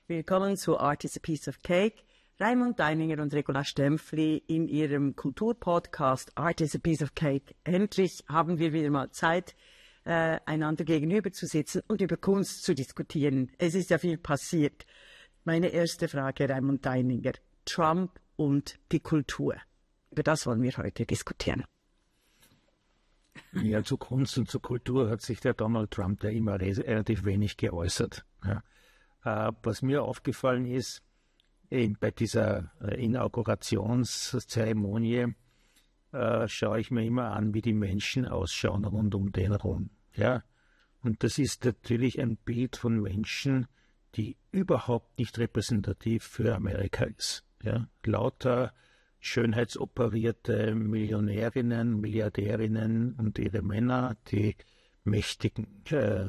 Willkommen zu Art is a Piece of Cake. Raimund Deininger und Regula Stempfli in ihrem Kulturpodcast Art is a Piece of Cake. Endlich haben wir wieder mal Zeit, einander gegenüber zu sitzen und über Kunst zu diskutieren. Es ist ja viel passiert. Meine erste Frage, Raimund Deininger. Trump und die Kultur. Über das wollen wir heute diskutieren. Ja, zu Kunst und zu Kultur hat sich der Donald Trump ja immer relativ wenig geäußert. Ja. Was mir aufgefallen ist, bei dieser Inaugurationszeremonie schaue ich mir immer an, wie die Menschen ausschauen rund um den rum. Ja. Und das ist natürlich ein Bild von Menschen, die überhaupt nicht repräsentativ für Amerika ist. Ja. Lauter schönheitsoperierte Millionärinnen, Milliardärinnen und ihre Männer, die mächtigen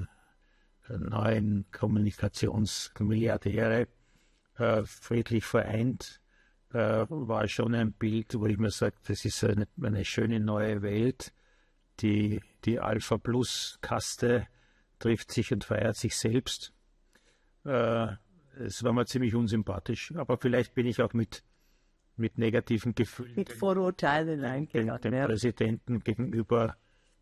neuen Kommunikationsmilliardäre, friedlich vereint, war schon ein Bild, wo ich mir sage, das ist eine schöne neue Welt. Die Alpha-Plus-Kaste trifft sich und feiert sich selbst. Es war mir ziemlich unsympathisch, aber vielleicht bin ich auch mit negativen Gefühlen mit Vorurteilen eingegangen, dem Präsidenten gegenüber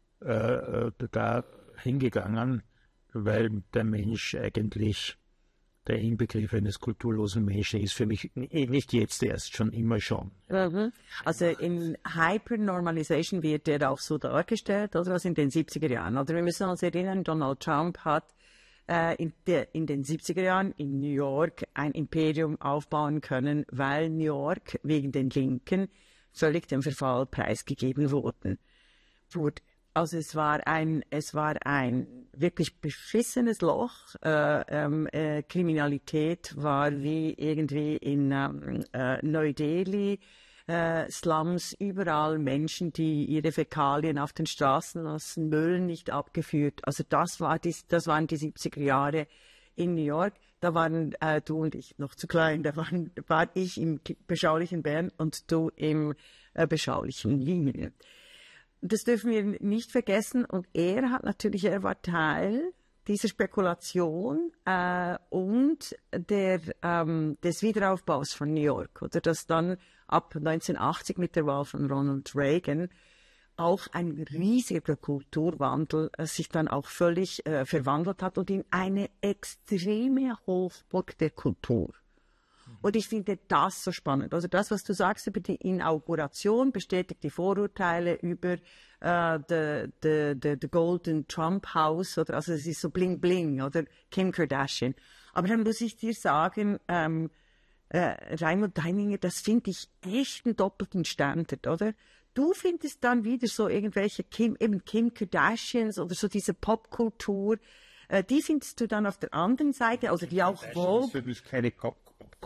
da hingegangen, weil der Mensch eigentlich der Inbegriff eines kulturlosen Menschen ist für mich nicht jetzt erst, schon immer schon. Mhm. Also in Hypernormalization wird der auch so dargestellt, oder was in den 70er Jahren. Oder wir müssen uns erinnern, Donald Trump hat in den 70er Jahren in New York ein Imperium aufbauen können, weil New York wegen den Linken völlig dem Verfall preisgegeben wurde. Also es war ein wirklich beschissenes Loch. Kriminalität war wie irgendwie in Neu-Delhi, Slums, überall Menschen, die ihre Fäkalien auf den Straßen lassen, Müll nicht abgeführt. Also das waren die 70er Jahre in New York. Da waren du und ich noch zu klein. Da war ich im beschaulichen Bern und du im beschaulichen Wien. Das dürfen wir nicht vergessen. Und er war Teil dieser Spekulation und des Wiederaufbaus von New York. Oder dass dann ab 1980 mit der Wahl von Ronald Reagan auch ein riesiger Kulturwandel sich dann auch völlig verwandelt hat und in eine extreme Hochburg der Kultur. Und ich finde das so spannend. Also das, was du sagst über die Inauguration, bestätigt die Vorurteile über the Golden Trump House, oder also es ist so bling bling, oder Kim Kardashian. Aber dann muss ich dir sagen, Raimund Deininger, das finde ich echt einen doppelten Standard, oder? Du findest dann wieder so irgendwelche Kim Kardashians oder so diese Popkultur, die findest du dann auf der anderen Seite, also die auch wohl. Das ist für mich keine Popkultur.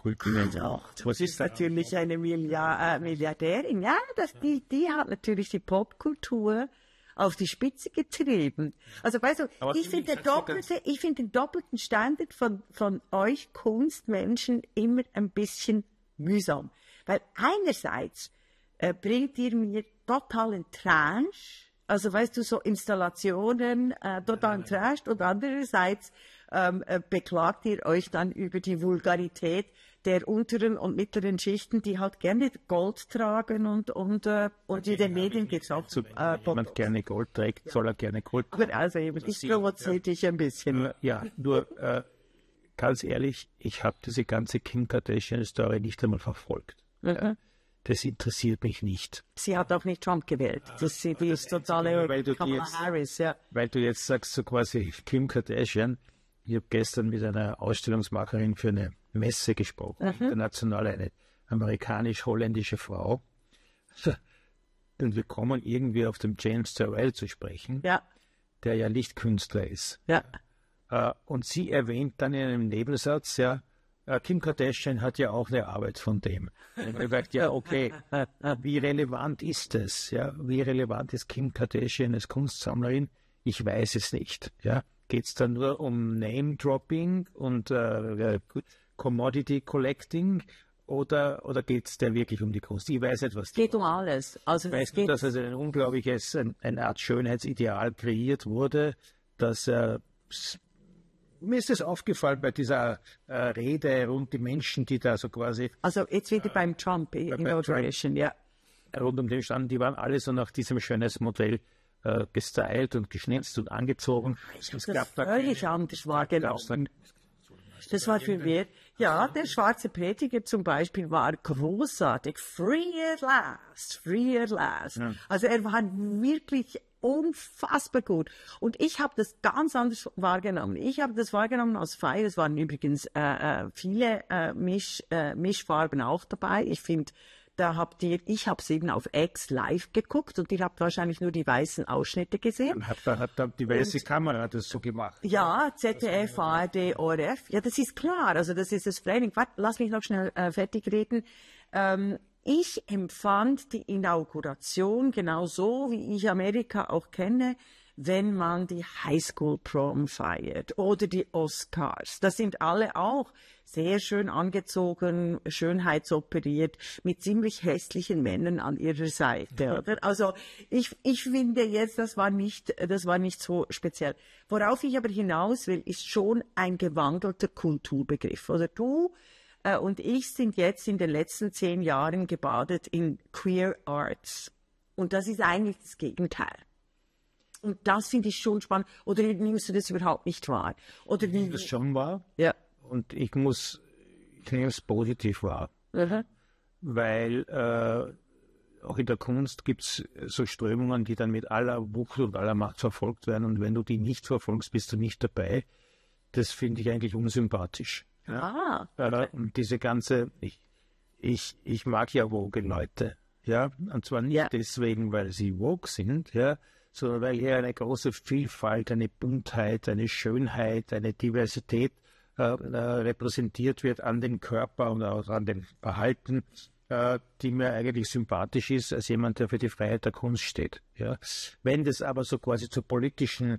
Was ist natürlich eine Milliardärin? Ja, die hat natürlich die Popkultur auf die Spitze getrieben. Also weißt du, ich finde den doppelten Standard von euch Kunstmenschen immer ein bisschen mühsam. Weil einerseits bringt ihr mir totalen Trash, also weißt du, so Installationen totalen Trash, und andererseits beklagt ihr euch dann über die Vulgarität der unteren und mittleren Schichten, die halt gerne Gold tragen und in den Medien geht's auch zu. Wenn jemand gerne Gold trägt, soll er gerne Gold tragen. Also ich provoziere dich ein bisschen. Ja, nur ganz ehrlich, ich habe diese ganze Kim Kardashian-Story nicht einmal verfolgt. Mhm. Das interessiert mich nicht. Sie hat auch nicht Trump gewählt. Das ist totale Kamala Harris, ja. Weil du jetzt sagst, so quasi Kim Kardashian. Ich habe gestern mit einer Ausstellungsmacherin für eine Messe gesprochen, international, eine amerikanisch-holländische Frau. Und wir kommen irgendwie auf den James Turrell zu sprechen, der ja Lichtkünstler ist. Ja. Und sie erwähnt dann in einem Nebensatz, Kim Kardashian hat ja auch eine Arbeit von dem. Und ich dachte, ja, okay, wie relevant ist das? Ja? Wie relevant ist Kim Kardashian als Kunstsammlerin? Ich weiß es nicht. Ja? Geht es da nur um Name-Dropping und Commodity Collecting oder geht es da wirklich um die Kunst? Ich weiß nicht, was. Es geht um alles. Also weißt du, dass ein unglaubliches, eine Art Schönheitsideal kreiert wurde, dass mir ist es aufgefallen bei dieser Rede rund die Menschen, die da so quasi... Also jetzt wieder beim Trump Inauguration, ja. Rund um den standen, die waren alle so nach diesem Schönheitsmodell gestylt und geschnitzt und angezogen. Das völlig anders wahrgenommen. Das war für mich, ja, der schwarze Prediger zum Beispiel war großartig. Free at last, free at last. Ja. Also er war wirklich unfassbar gut. Und ich habe das ganz anders wahrgenommen. Ich habe das wahrgenommen als Feier. Es waren übrigens viele Mischfarben auch dabei. Ich finde, ich habe es eben auf X live geguckt und ihr habt wahrscheinlich nur die weißen Ausschnitte gesehen. Hat die weiße Kamera das so gemacht? Ja, ZDF, ARD, ORF. Ja, das ist klar. Also das ist das Framing. Warte, lass mich noch schnell fertig reden. Ich empfand die Inauguration genauso, wie ich Amerika auch kenne, wenn man die Highschool-Prom feiert oder die Oscars. Das sind alle auch sehr schön angezogen, schönheitsoperiert, mit ziemlich hässlichen Männern an ihrer Seite, oder? Also ich finde jetzt, das war nicht so speziell. Worauf ich aber hinaus will, ist schon ein gewandelter Kulturbegriff. Also du und ich sind jetzt in den letzten 10 Jahren gebadet in Queer Arts. Und das ist eigentlich das Gegenteil. Und das finde ich schon spannend. Oder nimmst du das überhaupt nicht wahr? Oder ich nehme das schon wahr. Ja. Und ich nehme es positiv wahr. Mhm. Weil auch in der Kunst gibt es so Strömungen, die dann mit aller Wucht und aller Macht verfolgt werden. Und wenn du die nicht verfolgst, bist du nicht dabei. Das finde ich eigentlich unsympathisch. Ja? Und diese ganze, ich mag ja woke Leute. Ja, und zwar nicht deswegen, weil sie woke sind, ja, sondern weil hier eine große Vielfalt, eine Buntheit, eine Schönheit, eine Diversität repräsentiert wird an dem Körper und auch an dem Verhalten, die mir eigentlich sympathisch ist, als jemand, der für die Freiheit der Kunst steht. Ja. Wenn das aber so quasi zum politischen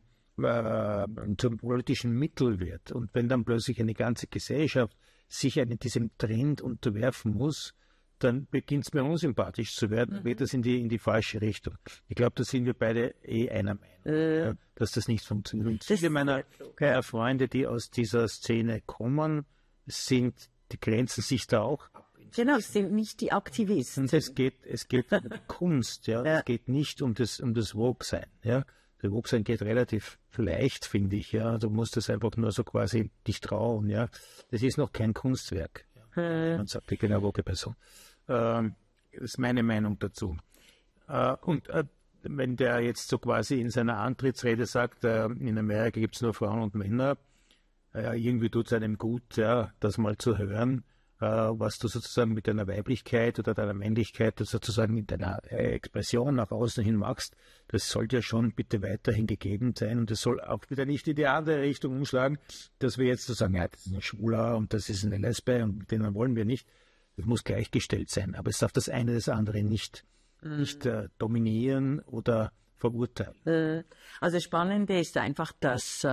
Mittel wird und wenn dann plötzlich eine ganze Gesellschaft sich diesem Trend unterwerfen muss, dann beginnt es mir unsympathisch zu werden, geht das in die falsche Richtung. Ich glaube, da sind wir beide einer Meinung, dass das nicht funktioniert. Und viele meiner Freunde, die aus dieser Szene kommen, die grenzen sich da auch ab. Genau, es sind nicht die Aktivisten. Und es geht um die Kunst, ja. Es geht nicht um das Woke-Sein, ja. Der Woke-Sein geht relativ leicht, finde ich, ja. Du musst das einfach nur so quasi dich trauen, ja. Das ist noch kein Kunstwerk. Ja. Man sagt, ich bin eine Woke-Person. Das ist meine Meinung dazu. Und wenn der jetzt so quasi in seiner Antrittsrede sagt, in Amerika gibt es nur Frauen und Männer, irgendwie tut es einem gut, ja, das mal zu hören, was du sozusagen mit deiner Weiblichkeit oder deiner Männlichkeit sozusagen mit deiner Expression nach außen hin machst, das sollte ja schon bitte weiterhin gegeben sein und es soll auch wieder nicht in die andere Richtung umschlagen, dass wir jetzt so sagen, ja, das ist ein Schwuler und das ist eine Lesbe und mit denen wollen wir nicht. Das muss gleichgestellt sein, aber es darf das eine das andere nicht dominieren oder verurteilen. Also das Spannende ist einfach, dass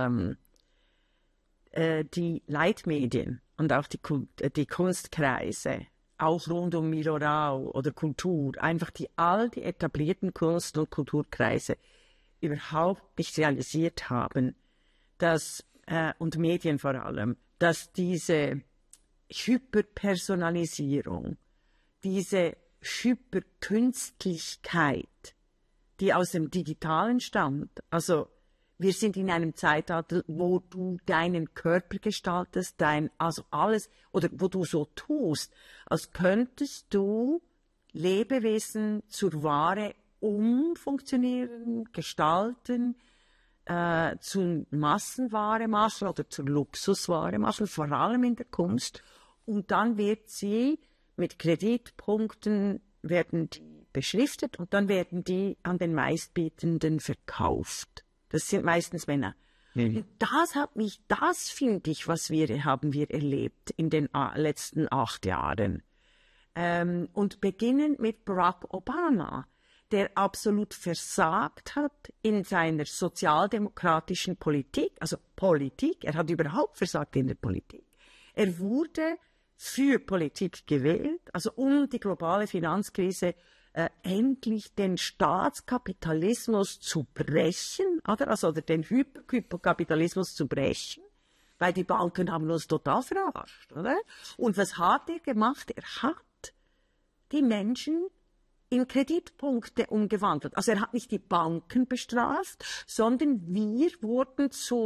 die Leitmedien und auch die Kunstkreise, auch rund um Milorau oder Kultur, einfach all die etablierten Kunst- und Kulturkreise überhaupt nicht realisiert haben, dass, und Medien vor allem, dass diese Hyperpersonalisierung, diese Hyperkünstlichkeit, die aus dem Digitalen stammt, also wir sind in einem Zeitalter, wo du deinen Körper gestaltest, also alles, oder wo du so tust, als könntest du Lebewesen zur Ware umfunktionieren, gestalten, zur Massenware machen oder zur Luxusware machen, vor allem in der Kunst. Und dann wird sie mit Kreditpunkten werden die beschriftet und dann werden die an den Meistbietenden verkauft. Das sind meistens Männer. Und das finde ich, haben wir erlebt in den letzten 8 Jahren. Und beginnend mit Barack Obama, der absolut versagt hat in seiner sozialdemokratischen Politik, also Politik, er hat überhaupt versagt in der Politik. Er wurde für Politik gewählt, also um die globale Finanzkrise endlich den Staatskapitalismus zu brechen, oder den Hyperkapitalismus zu brechen, weil die Banken haben uns total verarscht, oder? Und was hat er gemacht? Er hat die Menschen in Kreditpunkte umgewandelt. Also er hat nicht die Banken bestraft, sondern wir wurden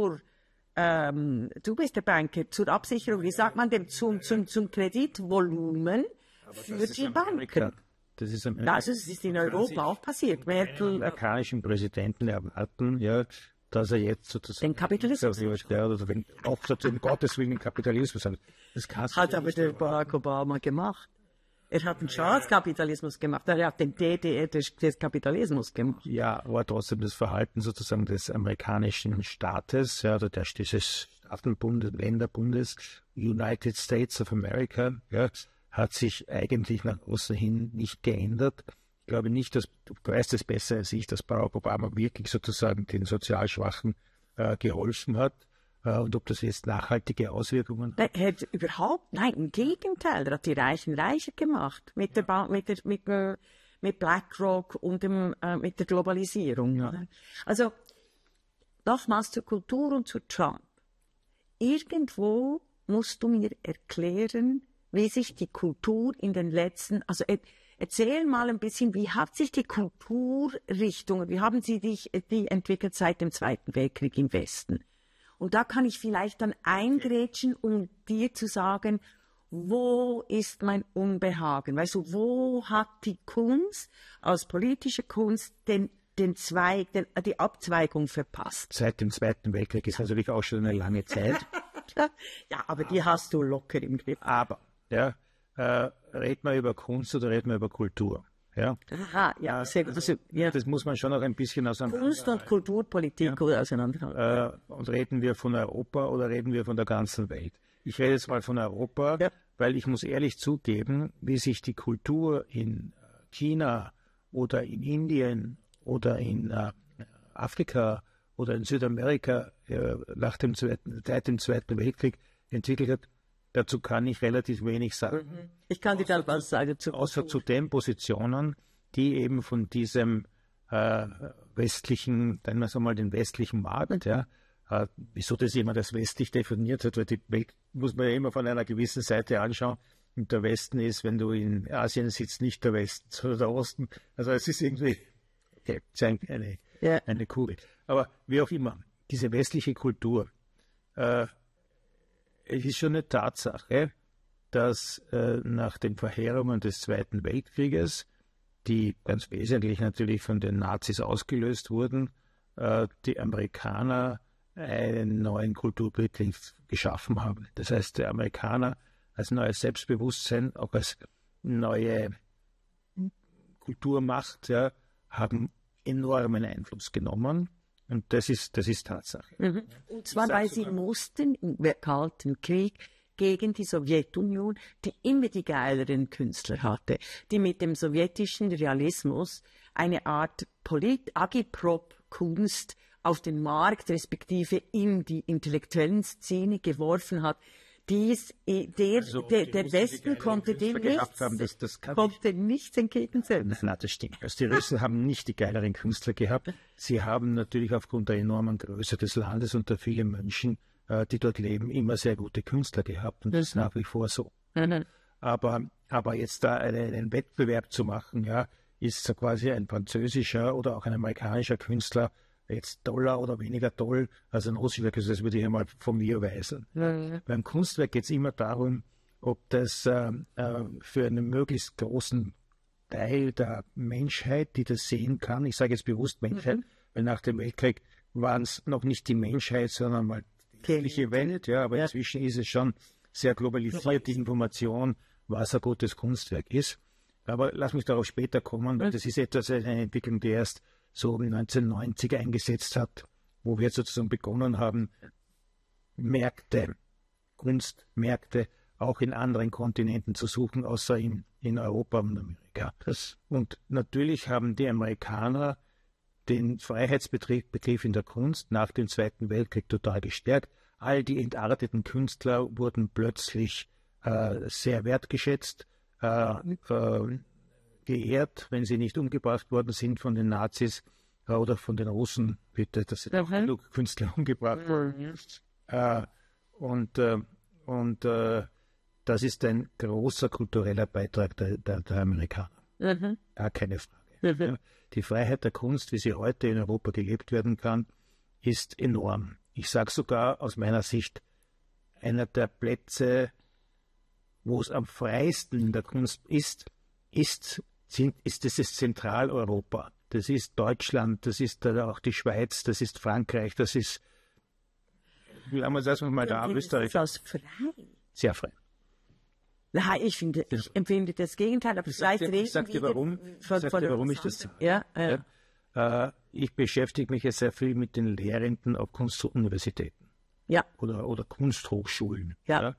du bist der Banker, zur Absicherung, wie sagt man dem, zum Kreditvolumen für die Banken. Das ist Also es ist in Europa auch passiert. Merkel, amerikanischen Präsidenten erwarten, ja, dass er jetzt sozusagen den Kapitalismus auch sozusagen Gottes Willen Kapitalismus hat. Das hat aber der Barack Obama gemacht. Er hat den Staatskapitalismus gemacht, er hat den DDR des Kapitalismus gemacht. Ja, aber trotzdem das Verhalten sozusagen des amerikanischen Staates, ja, oder dieses Staatenbundes, Länderbundes, United States of America, ja, hat sich eigentlich nach außen hin nicht geändert. Ich glaube nicht, dass, du weißt es besser als ich, dass Barack Obama wirklich sozusagen den sozial Schwachen geholfen hat. Und ob das jetzt nachhaltige Auswirkungen hat? Er hat überhaupt, nein, im Gegenteil, er hat die Reichen reicher gemacht mit BlackRock und mit der Globalisierung. Ja. Also, nochmals zur Kultur und zu Trump. Irgendwo musst du mir erklären, wie sich die Kultur in den letzten, also erzähl mal ein bisschen, wie hat sich die Kulturrichtungen, wie haben sie die entwickelt seit dem Zweiten Weltkrieg im Westen? Und da kann ich vielleicht dann eingrätschen, um dir zu sagen, wo ist mein Unbehagen? Weißt du, wo hat die Kunst als politische Kunst die Abzweigung verpasst? Seit dem Zweiten Weltkrieg ist natürlich auch schon eine lange Zeit. Ja, aber die hast du locker im Griff. Aber, ja, red mal über Kunst oder red mal über Kultur? Ja. Aha, ja, sehr gut. Also, ja. Das muss man schon auch ein bisschen auseinanderhalten. Kunst und Kulturpolitik auseinanderhalten. Und reden wir von Europa oder reden wir von der ganzen Welt? Ich rede jetzt mal von Europa, weil ich muss ehrlich zugeben, wie sich die Kultur in China oder in Indien oder in Afrika oder in Südamerika seit dem Zweiten Weltkrieg entwickelt hat, dazu kann ich relativ wenig sagen. Ich kann dir dann was sagen. Außer zu den Positionen, die eben von diesem westlichen, nennen wir es einmal den westlichen Markt, ja, wieso das jemand als westlich definiert hat, weil die Welt muss man ja immer von einer gewissen Seite anschauen. Und der Westen ist, wenn du in Asien sitzt, nicht der Westen, sondern der Osten. Also es ist irgendwie eine Kugel. Aber wie auch immer, diese westliche Kultur, es ist schon eine Tatsache, dass nach den Verheerungen des Zweiten Weltkrieges, die ganz wesentlich natürlich von den Nazis ausgelöst wurden, die Amerikaner einen neuen Kulturbegriff geschaffen haben. Das heißt, die Amerikaner als neues Selbstbewusstsein, auch als neue Kulturmacht, ja, haben enormen Einfluss genommen. Und das ist Tatsache. Und zwar, weil sie mussten im Kalten Krieg gegen die Sowjetunion, die immer die geileren Künstler hatte, die mit dem sowjetischen Realismus eine Art Agitprop-Kunst auf den Markt, respektive in die intellektuellen Szene geworfen hat. Der Westen konnte dem nichts entgegensetzen. Nein, das stimmt. Also die Russen haben nicht die geileren Künstler gehabt. Sie haben natürlich aufgrund der enormen Größe des Landes und der vielen Menschen, die dort leben, immer sehr gute Künstler gehabt. Und das ist nach wie vor so. Aber jetzt da einen Wettbewerb zu machen, ja, ist so quasi ein französischer oder auch ein amerikanischer Künstler jetzt toller oder weniger toll als ein russischer Künstler, das würde ich einmal von mir weisen. Beim Kunstwerk geht es immer darum, ob das für einen möglichst großen Teil der Menschheit, die das sehen kann, ich sage jetzt bewusst Menschheit, weil nach dem Weltkrieg waren es noch nicht die Menschheit, sondern mal die westliche Welt, ja, aber inzwischen ist es schon sehr globalisiert, die Information, was ein gutes Kunstwerk ist. Aber lass mich darauf später kommen, weil das ist etwas, eine Entwicklung, die erst so 1990 eingesetzt hat, wo wir sozusagen begonnen haben, Kunstmärkte auch in anderen Kontinenten zu suchen, außer in Europa und Amerika. Und natürlich haben die Amerikaner den Freiheitsbegriff in der Kunst nach dem Zweiten Weltkrieg total gestärkt. All die entarteten Künstler wurden plötzlich sehr wertgeschätzt, geehrt, wenn sie nicht umgebracht worden sind von den Nazis oder von den Russen, bitte, dass sie genug Künstler umgebracht wurden. Das ist ein großer kultureller Beitrag der Amerikaner. Ja, keine Frage. Ja, die Freiheit der Kunst, wie sie heute in Europa gelebt werden kann, ist enorm. Ich sage sogar aus meiner Sicht, einer der Plätze, wo es am freiesten in der Kunst ist dieses Zentraleuropa. Das ist Deutschland, das ist auch die Schweiz, das ist Frankreich, das ist, wie lange sagen wir mal da, Österreich. Das frei? Sehr frei. Nein, ich empfinde das Gegenteil, aber vielleicht reden ich sag dir, warum ich das sage. Ja. Ich beschäftige mich jetzt sehr viel mit den Lehrenden auf Kunstuniversitäten. Ja. Oder Kunsthochschulen. Ja.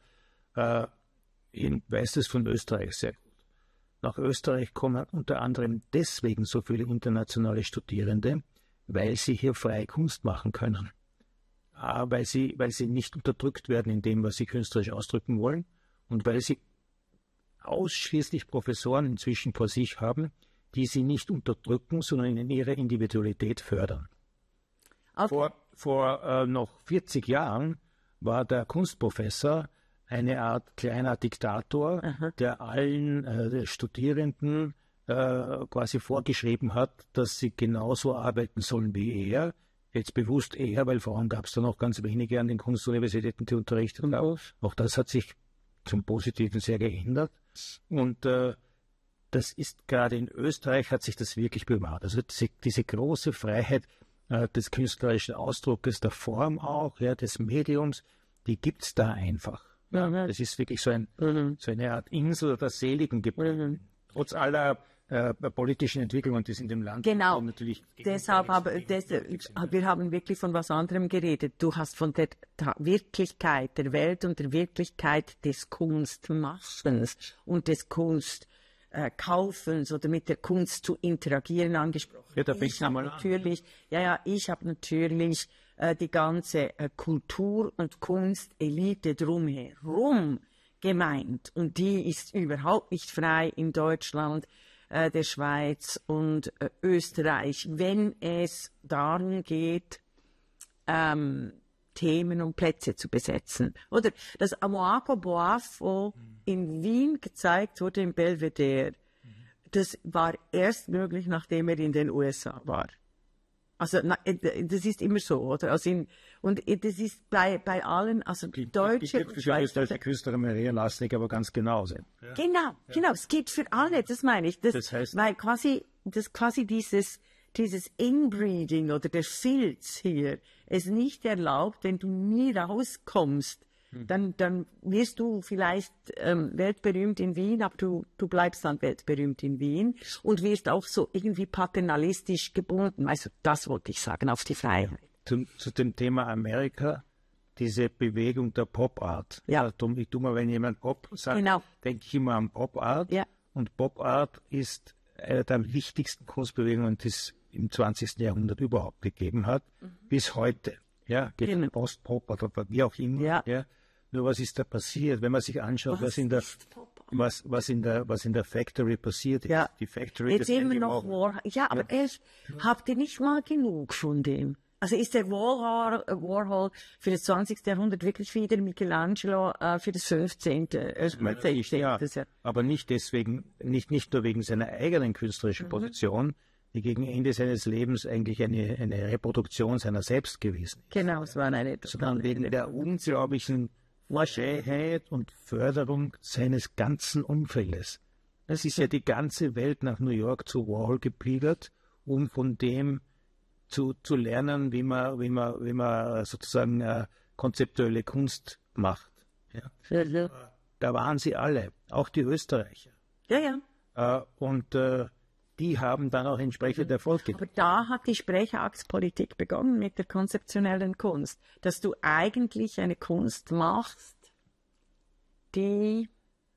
Ich weiß das von Österreich sehr gut. Nach Österreich kommen unter anderem deswegen so viele internationale Studierende, weil sie hier freie Kunst machen können. Weil sie nicht unterdrückt werden in dem, was sie künstlerisch ausdrücken wollen und weil sie ausschließlich Professoren inzwischen vor sich haben, die sie nicht unterdrücken, sondern in ihrer Individualität fördern. Okay. Vor noch 40 Jahren war der Kunstprofessor eine Art kleiner Diktator, der allen Studierenden quasi vorgeschrieben hat, dass sie genauso arbeiten sollen wie er. Jetzt bewusst er, weil Frauen gab es da noch ganz wenige an den Kunstuniversitäten, die unterrichtet haben. Auch das hat sich zum Positiven sehr geändert. Und das ist gerade in Österreich hat sich das wirklich bewahrt. Also diese große Freiheit des künstlerischen Ausdruckes, der Form auch, ja, des Mediums, die gibt es da einfach. Ja, das ist wirklich so eine Art Insel der Seligen geblieben. Trotz aller politischen Entwicklungen, die es in dem Land genau. Natürlich deshalb wir haben wirklich von was anderem geredet. Du hast von der Wirklichkeit der Welt und der Wirklichkeit des Kunstmachens und des Kunstkaufens oder mit der Kunst zu interagieren angesprochen. Ja, da fängt es mal an. Ich habe natürlich die ganze Kultur- und Kunstelite drumherum gemeint. Und die ist überhaupt nicht frei in Deutschland, der Schweiz und Österreich, wenn es darum geht, Themen und Plätze zu besetzen. Oder das Amoako Boafo in Wien gezeigt wurde im Belvedere, das war erst möglich, nachdem er in den USA war. Also das ist immer so, oder? Also und das ist bei allen, also Deutsche und Schweizer. Die Künstlerin Maria Lasnik aber ganz genauso. Ja. Genau, es geht für alle, das meine ich. Das heißt, weil quasi dieses Inbreeding oder der Filz hier es nicht erlaubt, wenn du nie rauskommst, dann wirst du vielleicht weltberühmt in Wien, aber du bleibst dann weltberühmt in Wien und wirst auch so irgendwie paternalistisch gebunden. Also das wollte ich sagen, auf die Freiheit. Zu dem Thema Amerika, diese Bewegung der Pop-Art. Ja. Ich tue mal, wenn jemand Pop sagt, denke ich immer an Pop-Art. Ja. Und Pop-Art ist eine der wichtigsten Kunstbewegungen, die es im 20. Jahrhundert überhaupt gegeben hat, bis heute. Ja, Post-Pop oder wie auch immer. Ja. Nur was ist da passiert, wenn man sich anschaut, was in der Factory passiert ist. Ja. Die Factory jetzt eben noch Warhol. Ja, aber habt ihr nicht mal genug von dem? Also ist der Warhol für das 20. Jahrhundert wirklich wieder Michelangelo für das 15. Ja, aber nicht deswegen, nicht nur wegen seiner eigenen künstlerischen Position, die gegen Ende seines Lebens eigentlich eine Reproduktion seiner selbst gewesen ist. Genau, es war eine. Sondern wegen der unglaublichen Freiheit und Förderung seines ganzen Umfeldes. Es ist ja die ganze Welt nach New York zu Warhol gepilgert, um von dem zu lernen, wie man sozusagen konzeptuelle Kunst macht. Ja. Da waren sie alle, auch die Österreicher. Ja. Und die haben dann auch entsprechend Erfolg gehabt. Aber da hat die Sprechachspolitik begonnen mit der konzeptionellen Kunst, dass du eigentlich eine Kunst machst, die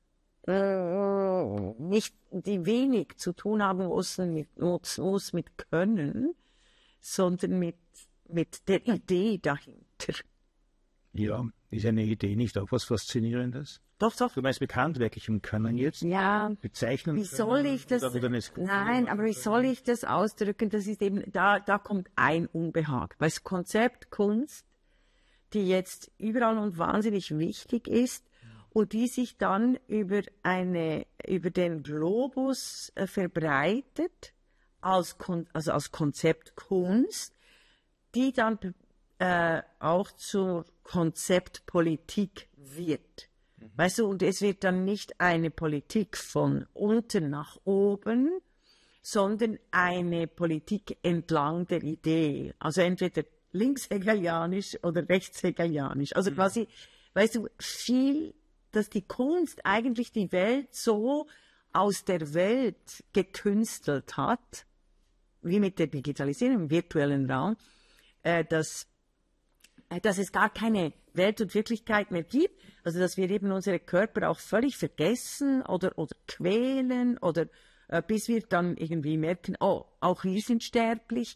wenig zu tun haben muss mit Können, sondern mit der Idee dahinter. Ja, ist eine Idee nicht auch was Faszinierendes? Doch. Du meinst mit handwerklichem Können jetzt? Ja. Bezeichnen? Wie soll ich das? Nein, aber wie soll ich das ausdrücken? Das ist eben, da kommt ein Unbehagen. Weil das Konzept Kunst, die jetzt überall und wahnsinnig wichtig ist und die sich dann über den Globus verbreitet als Konzept Kunst, die dann auch zur Konzeptpolitik wird. Weißt du, und es wird dann nicht eine Politik von unten nach oben, sondern eine Politik entlang der Idee. Also entweder linkshegelianisch oder rechtshegelianisch. Also quasi, weißt du, dass die Kunst eigentlich die Welt so aus der Welt gekünstelt hat, wie mit der Digitalisierung im virtuellen Raum, dass es gar keine Welt und Wirklichkeit mehr gibt, also dass wir eben unsere Körper auch völlig vergessen oder quälen oder bis wir dann irgendwie merken, oh, auch wir sind sterblich.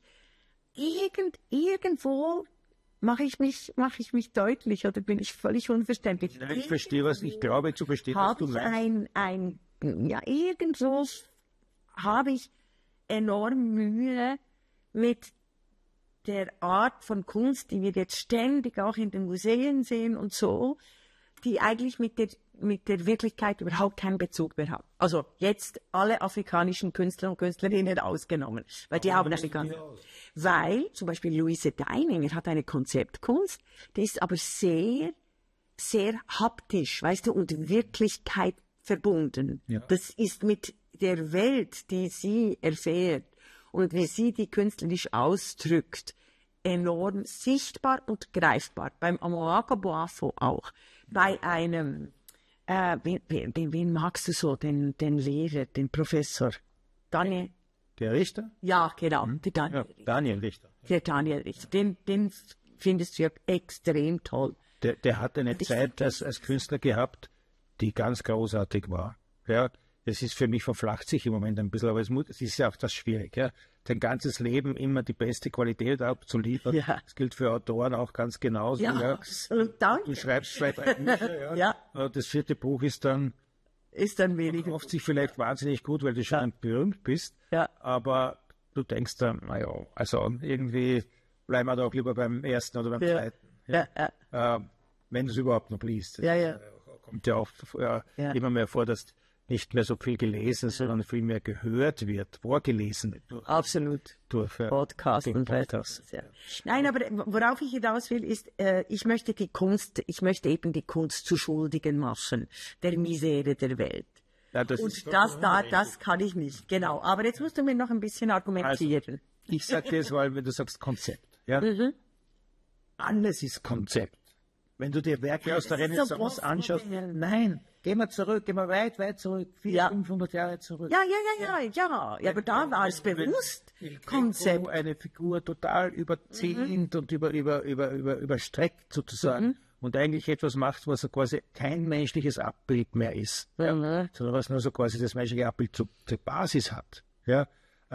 Irgendwo mache ich mich deutlich oder bin ich völlig unverständlich? Ja, ich verstehe, ich glaube zu verstehen, was du meinst. Irgendwo habe ich enorm Mühe mit der Art von Kunst, die wir jetzt ständig auch in den Museen sehen und so, die eigentlich mit der Wirklichkeit überhaupt keinen Bezug mehr haben. Also jetzt alle afrikanischen Künstler und Künstlerinnen ausgenommen, weil die haben weil zum Beispiel Louise Deininger hat eine Konzeptkunst, die ist aber sehr, sehr haptisch, weißt du, und Wirklichkeit verbunden. Ja. Das ist mit der Welt, die sie erfährt und wie sie die künstlerisch ausdrückt, enorm sichtbar und greifbar. Beim Amoaka Boafo auch. Bei einem, wen magst du so, den Lehrer, den Professor? Daniel? Der Richter? Ja, genau. Der Daniel Richter. Der Daniel Richter. Den findest du ja extrem toll. Der hat eine Zeit als Künstler gehabt, die ganz großartig war. Ja, das ist für mich verflacht sich im Moment ein bisschen, aber es ist ja auch das schwierig. Ja. Sein ganzes Leben immer die beste Qualität abzuliefern. Ja. Das gilt für Autoren auch ganz genauso. Ja, ja. Absolut. Danke. Du schreibst 2, 3 Bücher. Ja. Ja. Das 4. Buch ist dann weniger. Verkauft sich vielleicht wahnsinnig gut, weil du schon berühmt bist. Ja. Aber du denkst dann, naja, also irgendwie bleiben wir doch lieber beim ersten oder beim zweiten. Ja. Wenn du es überhaupt noch liest. Das kommt ja auch immer mehr vor, dass nicht mehr so viel gelesen, sondern viel mehr gehört wird, vorgelesen. Absolut. Durch Podcast und Podcast. Ja. Nein, aber worauf ich hinaus will, ist, ich möchte eben die Kunst zu Schuldigen machen, der Misere der Welt. Ja, das kann ich nicht, genau. Aber jetzt musst du mir noch ein bisschen argumentieren. Also, ich sage dir jetzt mal, wenn du sagst Konzept, ja? Mhm. Alles ist Konzept. Wenn du dir Werke aus der Renaissance anschaust, nein, gehen wir weit zurück, 400, 500 Jahre zurück. Ja, aber da war es bewusst Konzept. Eine Figur total überzählt und überstreckt sozusagen und eigentlich etwas macht, was quasi kein menschliches Abbild mehr ist, sondern was nur so quasi das menschliche Abbild zur Basis hat. Ja?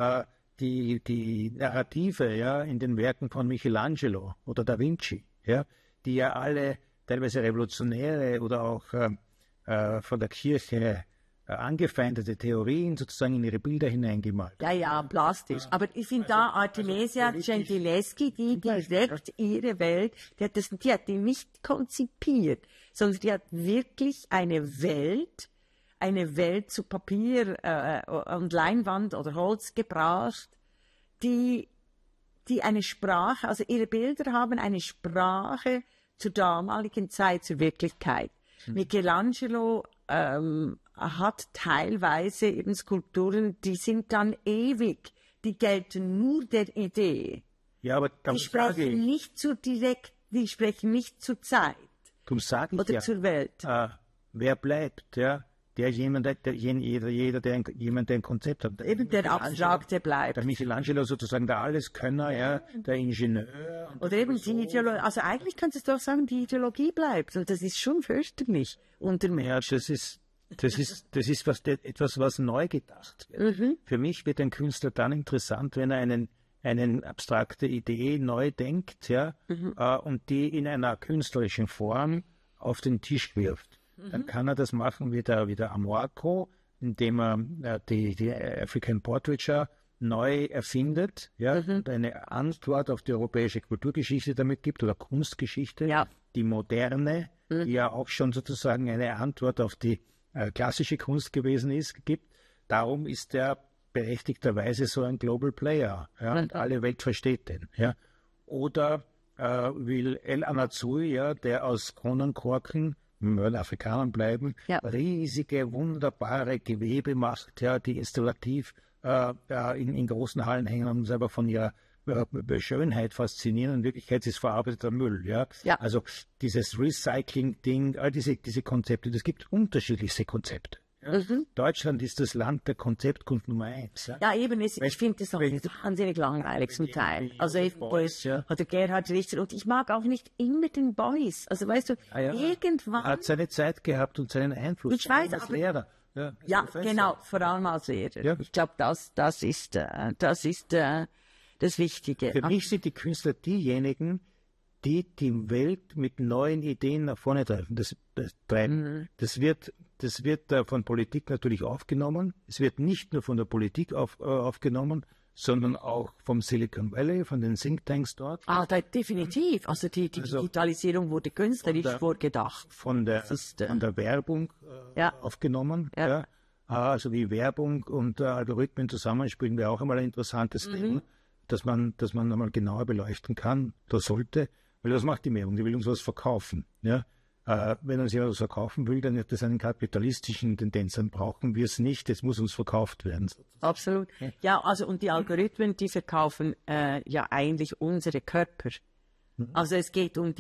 Die Narrative in den Werken von Michelangelo oder Da Vinci, die ja alle teilweise revolutionäre oder auch von der Kirche angefeindete Theorien sozusagen in ihre Bilder hineingemalt. Ja, plastisch. Aber ich finde da Artemisia Gentileschi, die direkt ihre Welt, die hat die nicht konzipiert, sondern die hat wirklich eine Welt zu Papier und Leinwand oder Holz gebracht, die eine Sprache, also ihre Bilder haben eine Sprache zur damaligen Zeit, zur Wirklichkeit. Michelangelo hat teilweise eben Skulpturen, die sind dann ewig, die gelten nur der Idee. Ja, aber die sprechen nicht die sprechen nicht zur Zeit oder zur Welt. Wer bleibt, jeder, der ein Konzept hat. Eben der Abstrakte bleibt. Der Michelangelo sozusagen der Alleskönner, der Ingenieur. Oder eben die Ideologie. Also eigentlich könntest du auch sagen, die Ideologie bleibt. Und das ist schon fürchterlich unter Menschen. Ja, das ist etwas, was neu gedacht wird. Mhm. Für mich wird ein Künstler dann interessant, wenn er eine abstrakte Idee neu denkt, und die in einer künstlerischen Form auf den Tisch wirft. Dann kann er das machen wie der Amoako, indem er die African Portraiture neu erfindet, ja, und eine Antwort auf die europäische Kulturgeschichte damit gibt oder Kunstgeschichte, die moderne, die ja auch schon sozusagen eine Antwort auf die klassische Kunst gewesen ist, gibt. Darum ist der berechtigterweise so ein Global Player, ja, und alle Welt versteht den. Ja. Oder will El Anatsui, ja, der aus Kronenkorken, wenn wir bei den Afrikanern bleiben, riesige, wunderbare Gewebe macht, ja, die installativ in großen Hallen hängen und uns aber von ihrer Schönheit faszinieren. In Wirklichkeit ist es verarbeiteter Müll. Ja? Also dieses Recycling-Ding, all diese Konzepte, das gibt unterschiedlichste Konzepte. Ja. Deutschland ist das Land der Konzeptkunst Nummer 1. Ja, eben, ich finde das auch wahnsinnig langweilig zum Teil. Also oder Gerhard Richter, und ich mag auch nicht immer den Boys. Also weißt du, irgendwann... Er hat seine Zeit gehabt und seinen Einfluss. Ich weiß, als Lehrer. Ja, genau, vor allem als Lehrer. Ja. Ich glaube, das ist das Wichtige. Für mich sind die Künstler diejenigen, die die Welt mit neuen Ideen nach vorne treiben. Das wird von Politik natürlich aufgenommen. Es wird nicht nur von der Politik aufgenommen, sondern auch vom Silicon Valley, von den Thinktanks dort. Definitiv. Also die Digitalisierung wurde künstlerisch vorgedacht. Von der Werbung aufgenommen. Ja. Also wie Werbung und Algorithmen zusammenspielen, wäre auch einmal ein interessantes Thema, dass man einmal genauer beleuchten kann, oder sollte. Weil was macht die Werbung? Die will uns was verkaufen. Ja? Wenn uns jemand was verkaufen will, dann wird das einen kapitalistischen Tendenz. Dann brauchen wir es nicht, es muss uns verkauft werden. Absolut. Ja, also und die Algorithmen, die verkaufen ja eigentlich unsere Körper. Also es geht um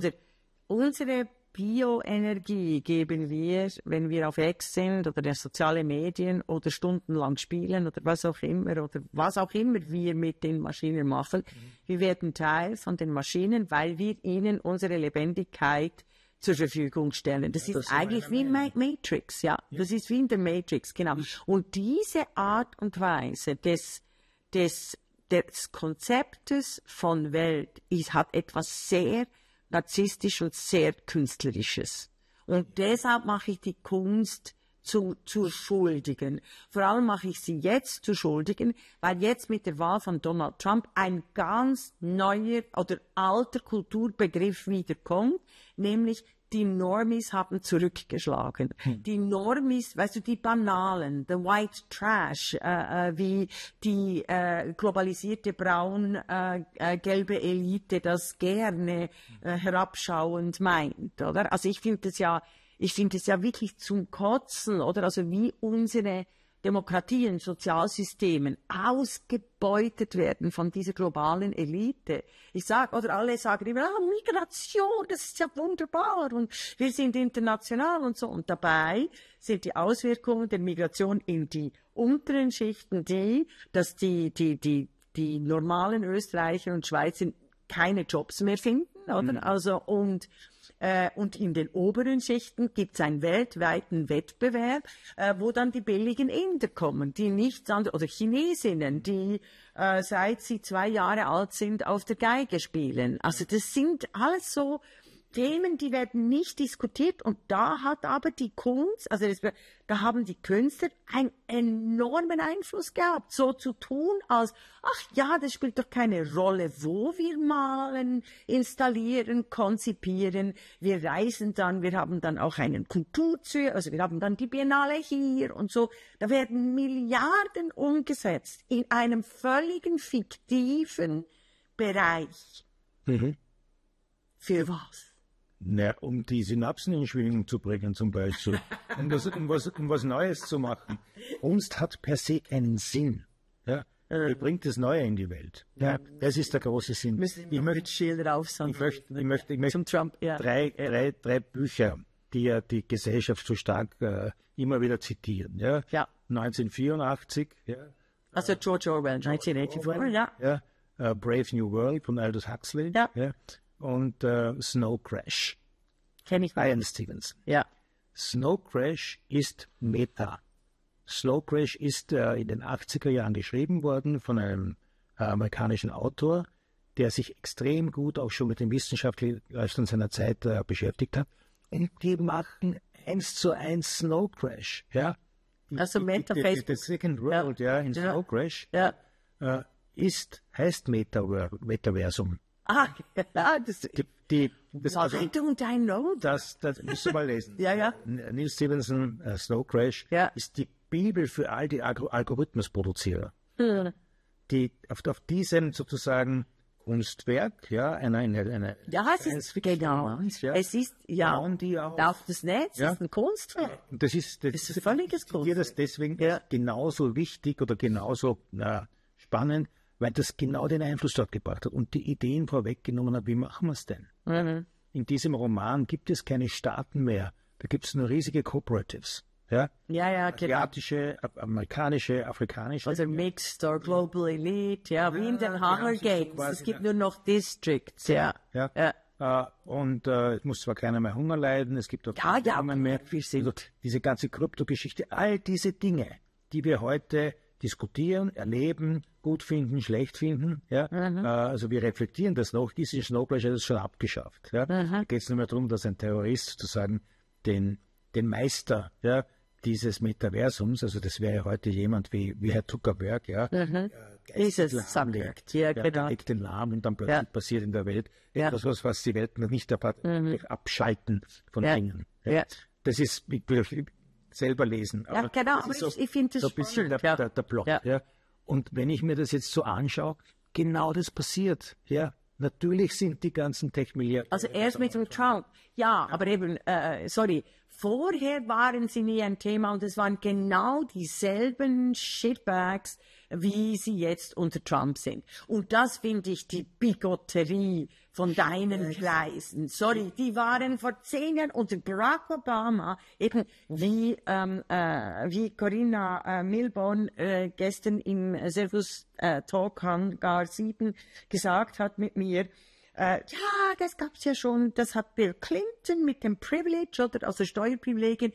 unsere Bioenergie geben wir, wenn wir auf X sind oder in sozialen Medien oder stundenlang spielen oder was auch immer wir mit den Maschinen machen. Wir werden Teil von den Maschinen, weil wir ihnen unsere Lebendigkeit zur Verfügung stellen. Das ist eigentlich wie Matrix, ja. Das ist wie in der Matrix, genau. Und diese Art und Weise des Konzeptes von Welt hat etwas sehr narzisstisch und sehr künstlerisches. Und deshalb mache ich die Kunst zur Schuldigen. Vor allem mache ich sie jetzt zu Schuldigen, weil jetzt mit der Wahl von Donald Trump ein ganz neuer oder alter Kulturbegriff wiederkommt, nämlich die Normies haben zurückgeschlagen. Die Normies, weißt du, die Banalen, the white trash, wie die globalisierte braun-gelbe Elite das gerne herabschauend meint, oder? Also ich finde es ja wirklich zum Kotzen, oder? Also wie unsere Demokratien, Sozialsystemen ausgebeutet werden von dieser globalen Elite. Alle sagen immer, Migration, das ist ja wunderbar und wir sind international und so. Und dabei sind die Auswirkungen der Migration in die unteren Schichten dass die normalen Österreicher und Schweizer keine Jobs mehr finden, oder? Also, und in den oberen Schichten gibt es einen weltweiten Wettbewerb, wo dann die billigen Inder kommen, die nichts anderes, oder Chinesinnen, die seit sie 2 Jahre alt sind auf der Geige spielen. Also das sind alles so Themen, die werden nicht diskutiert, und da hat aber die Kunst, da haben die Künstler einen enormen Einfluss gehabt, so zu tun, als, ach ja, das spielt doch keine Rolle, wo wir malen, installieren, konzipieren, wir reisen dann, wir haben dann auch einen Kulturzug, also wir haben dann die Biennale hier und so, da werden Milliarden umgesetzt in einem völligen fiktiven Bereich. Für was? Um die Synapsen in Schwingung zu bringen, zum Beispiel. Um was Neues zu machen. Kunst hat per se einen Sinn. Ja? Die bringt das Neue in die Welt. Ja, das ist der große Sinn. Ich möchte zum Trump, drei Bücher, die ja die Gesellschaft so stark immer wieder zitieren. Ja? 1984. Ja? Also George Orwell, 1984. Brave New World von Aldous Huxley. Ja. Und Snow Crash. Kenn ich. Ian Stevenson. Ja. Snow Crash ist Meta. Snow Crash ist in den 80er Jahren geschrieben worden von einem amerikanischen Autor, der sich extrem gut auch schon mit dem wissenschaftlichen seiner Zeit beschäftigt hat. Und die machen 1:1 Snow Crash. Ja. Also Meta-Facebook. The Second World, in Snow Crash. Ja. heißt Metaversum. Ah, ja, das Also, don't I know? das musst du mal lesen. Ja. Neil Stephenson, Snow Crash, ist die Bibel für all die Algorithmusproduzierer. Die auf diesem sozusagen Kunstwerk, eine Ja, es ist genau. Ja, Es ist bauen die auf das Netz ist ein Kunstwerk. das ist völliges ich zitiere das deswegen genauso wichtig oder genauso spannend, weil das genau den Einfluss dort gebracht hat und die Ideen vorweggenommen hat, wie machen wir es denn? In diesem Roman gibt es keine Staaten mehr, da gibt es nur riesige Cooperatives. Ja, genau. asiatische, amerikanische, afrikanische. Also Mixed or Global Elite, wie in den Hunger Games. Es gibt nur noch Districts, Und es muss zwar keiner mehr Hunger leiden, es gibt auch keine Hunger mehr. Also diese ganze Kryptogeschichte, all diese Dinge, die wir heute diskutieren, erleben, gut finden, schlecht finden. Also wir reflektieren das noch. Diese Snowcrash hat es schon abgeschafft. Da geht es nur mehr darum, dass ein Terrorist sozusagen den Meister dieses Metaversums, also das wäre heute jemand wie Herr Zuckerberg, dieses Subject, legt den Lahm und dann plötzlich passiert in der Welt etwas, was die Welt noch nicht abschalten von Dingen. Das ist, ich will selber lesen. Aber genau, aber ich finde das so ein bisschen der Plot. Und wenn ich mir das jetzt so anschaue, genau das passiert. Natürlich sind die ganzen Tech-Milliardäre. Also erst mit dem Trump. Ja, aber eben, vorher waren sie nie ein Thema und es waren genau dieselben Shitbags, wie sie jetzt unter Trump sind. Und das finde ich die Bigotterie von deinen Kreisen. Sorry, die waren vor 10 Jahren unter Barack Obama, eben wie Corinna Milborn gestern im Servus Talk Hangar 7 gesagt hat mit mir, das gab's ja schon, das hat Bill Clinton mit dem Privilege, oder also Steuerprivilegien.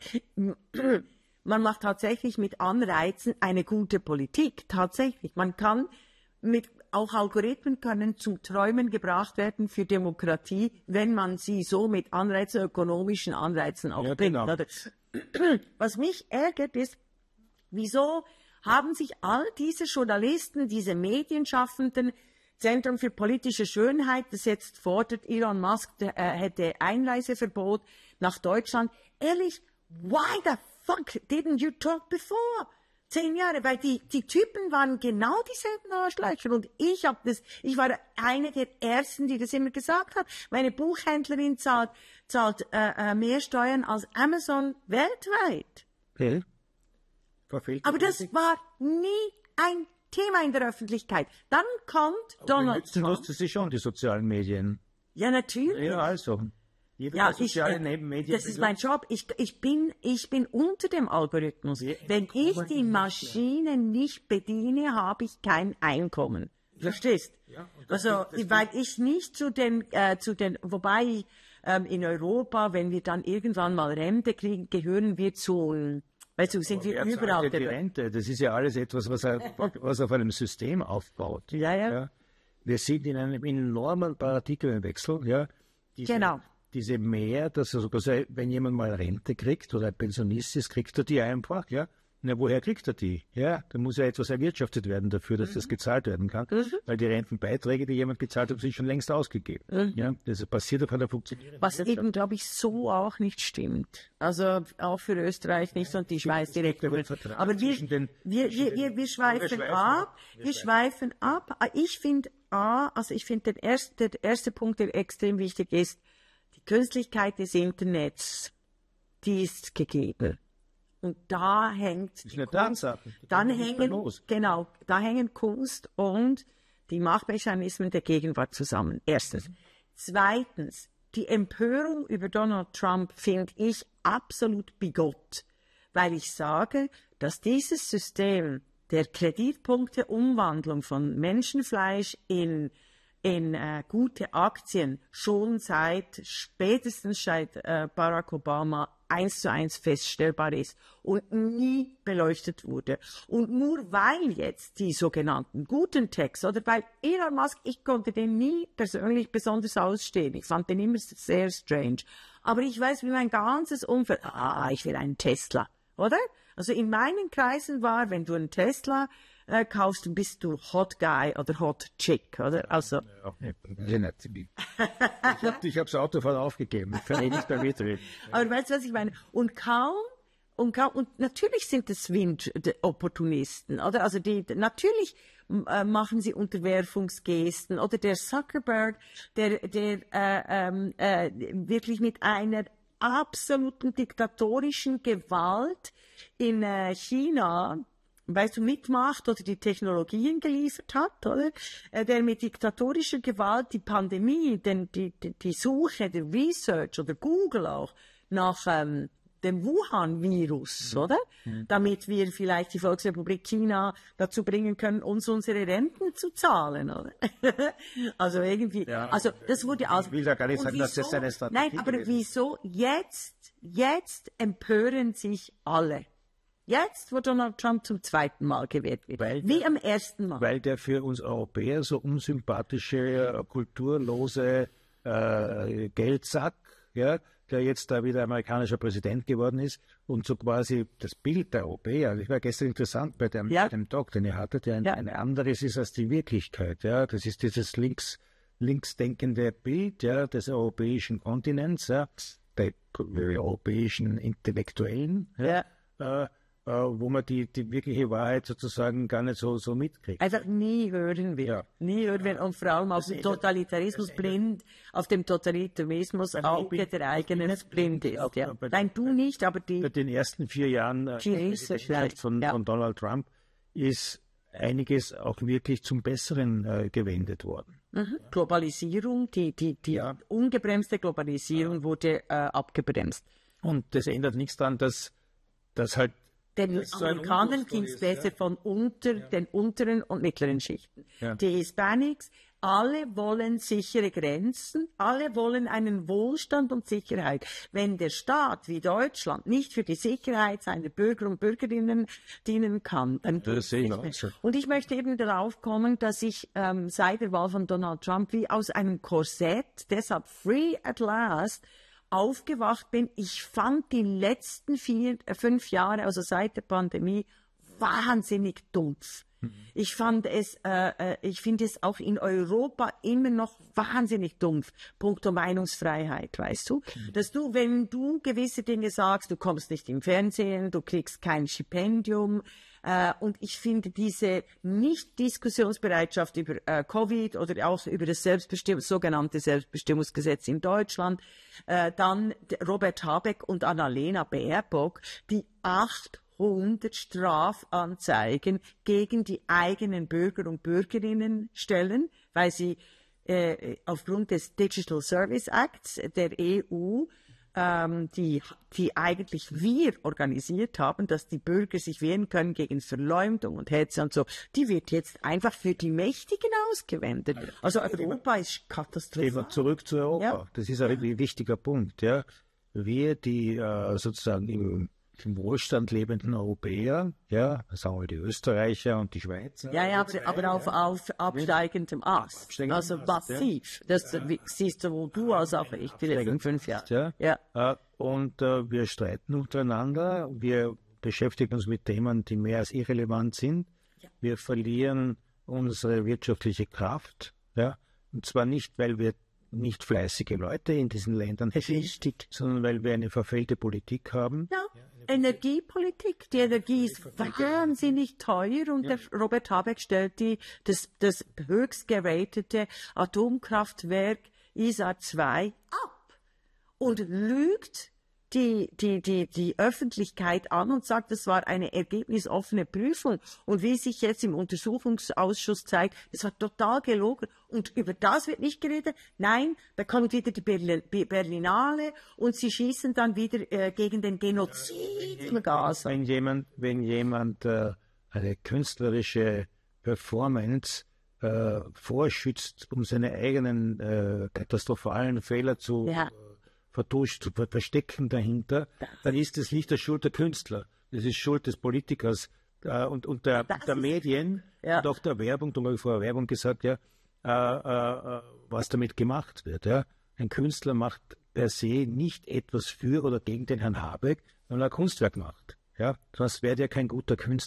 Man macht tatsächlich mit Anreizen eine gute Politik, tatsächlich. Man kann auch Algorithmen können zum Träumen gebracht werden für Demokratie, wenn man sie so mit Anreizen, ökonomischen Anreizen auch bringt. Genau. Was mich ärgert ist, wieso haben sich all diese Journalisten, diese Medienschaffenden, Zentrum für politische Schönheit, das jetzt fordert, Elon Musk hätte Einreiseverbot nach Deutschland. Ehrlich, why the fuck didn't you talk before? 10 Jahre, weil die Typen waren genau dieselben Arschlöcher und ich war eine der ersten, die das immer gesagt hat. Meine Buchhändlerin zahlt mehr Steuern als Amazon weltweit. Okay. Aber das war nie ein Thema in der Öffentlichkeit. Dann kommt Donald Trump. Das ist schon die sozialen Medien. Ja, natürlich. Ja, also. Soziale Nebenmedien. Das ist mein Job. Ich bin unter dem Algorithmus. Wenn ich die Maschine nicht bediene, habe ich kein Einkommen. Verstehst? Also, weil ich nicht wobei in Europa, wenn wir dann irgendwann mal Rente kriegen, gehören wir zu, weißt du, sind wir überall. Die Rente, das ist ja alles etwas, was auf einem System aufbaut. Ja. Wir sind in einem enormen Paradigmenwechsel, Genau. Diese mehr, dass also, wenn jemand mal Rente kriegt oder ein Pensionist ist, kriegt er die einfach, Na, woher kriegt er die? Da muss ja etwas erwirtschaftet werden dafür, dass das gezahlt werden kann, weil die Rentenbeiträge, die jemand gezahlt hat, sind schon längst ausgegeben. Das passiert auf einer funktionierenden Was eben, glaube ich, so auch nicht stimmt. Also auch für Österreich nicht und die Schweiz direkt. Aber wir schweifen ab. Ich finde der erste Punkt, der extrem wichtig ist, die Künstlichkeit des Internets, die ist gegeben. Und da hängt die Kunst, da hängen Kunst und die Machtmechanismen der Gegenwart zusammen. Erstens. Zweitens, die Empörung über Donald Trump finde ich absolut bigott, weil ich sage, dass dieses System der Kreditpunkteumwandlung von Menschenfleisch in gute Aktien schon spätestens seit Barack Obama 1:1 feststellbar ist und nie beleuchtet wurde. Und nur weil jetzt die sogenannten guten Techs, oder weil Elon Musk, ich konnte den nie persönlich besonders ausstehen. Ich fand den immer sehr strange. Aber ich weiß, wie mein ganzes Umfeld, ich will einen Tesla, oder? Also in meinen Kreisen war, wenn du einen Tesla kaufst, bist du Hot Guy oder Hot Chick, oder? Also. Ich habe das Autofahren aufgegeben. Ich kann nicht mehr mitreden. Aber weißt du, was ich meine? Und natürlich sind es Opportunisten, oder? Also natürlich machen sie Unterwerfungsgesten, oder der Zuckerberg, der wirklich mit einer absoluten diktatorischen Gewalt in China, weißt du, mitmacht oder die Technologien geliefert hat, oder? Der mit diktatorischer Gewalt die Pandemie, die Suche, der Research oder Google auch nach dem Wuhan-Virus, oder? Damit wir vielleicht die Volksrepublik China dazu bringen können, uns unsere Renten zu zahlen, oder? Also irgendwie, also das wurde Ich will da gar nicht sagen, dass das eine Strategie Nein, aber wieso jetzt empören sich alle? Jetzt, wo Donald Trump zum zweiten Mal gewählt wird, wie am ersten Mal. Weil der für uns Europäer so unsympathische, kulturlose Geldsack, ja, der jetzt da wieder amerikanischer Präsident geworden ist und so quasi das Bild der Europäer, also ich war gestern interessant bei dem Talk, den ihr hattet, ein anderes ist als die Wirklichkeit, ja, das ist dieses linksdenkende Bild, ja, des europäischen Kontinents, ja, der europäischen Intellektuellen, wo man die wirkliche Wahrheit sozusagen gar nicht so mitkriegt. Einfach nie hören will. Ja. Nie hören will und vor allem auf dem Totalitarismus blind, auf dem Totalitarismus auch der eigene blind ist. Ja. Nein, du nicht, aber die... Bei den ersten 4 Jahren von Donald Trump ist einiges auch wirklich zum Besseren gewendet worden. Globalisierung, die ungebremste Globalisierung wurde abgebremst. Und das ändert nichts daran, dass halt den Amerikanern ging es besser von den unteren und mittleren Schichten. Ja. Die Hispanics, alle wollen sichere Grenzen, alle wollen einen Wohlstand und Sicherheit. Wenn der Staat wie Deutschland nicht für die Sicherheit seiner Bürger und Bürgerinnen dienen kann, dann das sehe ich auch schon. Und ich möchte eben darauf kommen, dass ich seit der Wahl von Donald Trump wie aus einem Korsett, deshalb free at last, aufgewacht bin. Ich fand die letzten 5 Jahre, also seit der Pandemie, wahnsinnig dumpf. Ich finde es auch in Europa immer noch wahnsinnig dumpf, puncto Meinungsfreiheit, weißt du? Dass du, wenn du gewisse Dinge sagst, du kommst nicht im Fernsehen, du kriegst kein Stipendium, und ich finde diese Nicht-Diskussionsbereitschaft über Covid oder auch über das sogenannte Selbstbestimmungsgesetz in Deutschland, dann Robert Habeck und Annalena Baerbock, die 800 Strafanzeigen gegen die eigenen Bürger und Bürgerinnen stellen, weil sie aufgrund des Digital Service Acts der EU, die eigentlich wir organisiert haben, dass die Bürger sich wehren können gegen Verleumdung und Hetze und so, die wird jetzt einfach für die Mächtigen ausgewendet. Also Europa ist katastrophal. Zurück zu Europa. Ja. Das ist ein wichtiger Punkt. Ja. Wir, die sozusagen im Wohlstand lebenden Europäer, ja, sagen wir die Österreicher und die Schweizer. Ja, aber auf absteigendem Ast. Also massiv. Ja. Das siehst du wohl du als auch ich die letzten 5 Jahre. Ja. Und wir streiten untereinander. Wir beschäftigen uns mit Themen, die mehr als irrelevant sind. Ja. Wir verlieren unsere wirtschaftliche Kraft. Ja. Und zwar nicht, weil wir nicht fleißige Leute in diesen Ländern sind, sondern weil wir eine verfehlte Politik haben. Ja. Energiepolitik. Die Energie ist wahnsinnig teuer und der Robert Habeck stellt das höchst geratete Atomkraftwerk ISA 2 ab und lügt die Öffentlichkeit an und sagt, das war eine ergebnisoffene Prüfung. Und wie sich jetzt im Untersuchungsausschuss zeigt, das war total gelogen. Und über das wird nicht geredet. Nein, da kommt wieder die Berlinale und sie schießen dann wieder gegen den Genozid in Gaza. Wenn jemand eine künstlerische Performance vorschützt, um seine eigenen katastrophalen Fehler zu vertuscht, zu verstecken dahinter, dann ist das nicht der Schuld der Künstler. Das ist Schuld des Politikers und der Medien und auch der Werbung. Du hast vorher Werbung gesagt, was damit gemacht wird. Ja. Ein Künstler macht per se nicht etwas für oder gegen den Herrn Habeck, wenn er ein Kunstwerk macht. Ja. Sonst wäre der kein guter Künstler.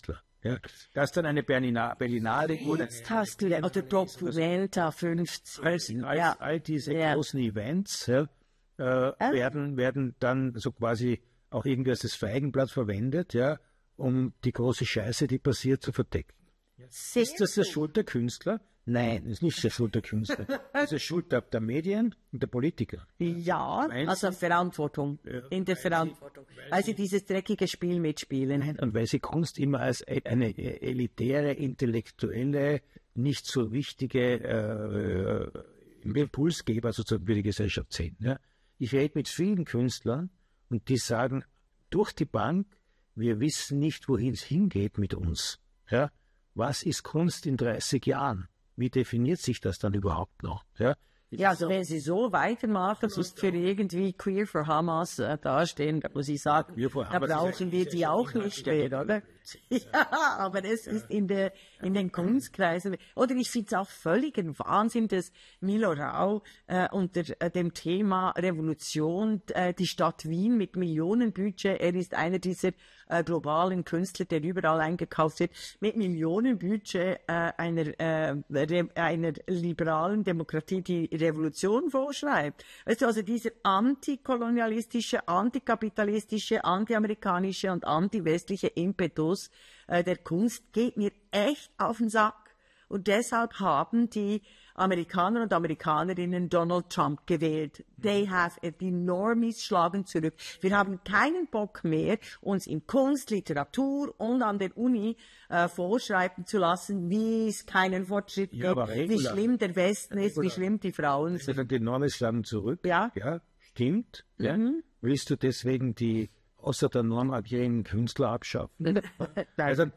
Ja. Das ist dann eine Berlinale wurde. Jetzt hast du ja, oder Documenta 15. All diese großen Events werden dann so quasi auch irgendwie als das Feigenblatt verwendet, ja, um die große Scheiße, die passiert, zu verdecken. Ist das der Schuld der Künstler? Nein, das ist nicht der Schuld der Künstler. Das ist Schuld der Medien und der Politiker. Ja, also Verantwortung, in der Verantwortung. Weil sie dieses dreckige Spiel mitspielen. Und weil sie Kunst immer als eine elitäre, intellektuelle, nicht so wichtige Impulsgeber sozusagen für die Gesellschaft sehen. Ja? Ich rede mit vielen Künstlern und die sagen durch die Bank, wir wissen nicht, wohin es hingeht mit uns. Ja? Was ist Kunst in 30 Jahren? Wie definiert sich das dann überhaupt noch? Ja, ja, also wenn Sie so weitermachen und für irgendwie Queer for Hamas dastehen, da muss ich sagen, da brauchen wir die auch nicht mehr, oder? Ja, aber es ist in den Kunstkreisen, oder ich finde es auch völlig ein Wahnsinn, dass Milo Rau unter dem Thema Revolution die Stadt Wien mit Millionenbudget, er ist einer dieser globalen Künstler, der überall eingekauft wird, mit Millionenbudget einer liberalen Demokratie die Revolution vorschreibt. Weißt du, also dieser antikolonialistische, antikapitalistische, antiamerikanische und antiwestliche Impetus der Kunst geht mir echt auf den Sack. Und deshalb haben die Amerikaner und Amerikanerinnen Donald Trump gewählt. Die Normies schlagen zurück. Wir haben keinen Bock mehr, uns in Kunst, Literatur und an der Uni vorschreiben zu lassen, wie es keinen Fortschritt gibt, wie schlimm der Westen ist, wie schlimm die Frauen sind. Die Normen schlagen zurück. Ja, stimmt. Ja. Willst du deswegen die außer der Norm agierenden Künstler abschaffen? Also,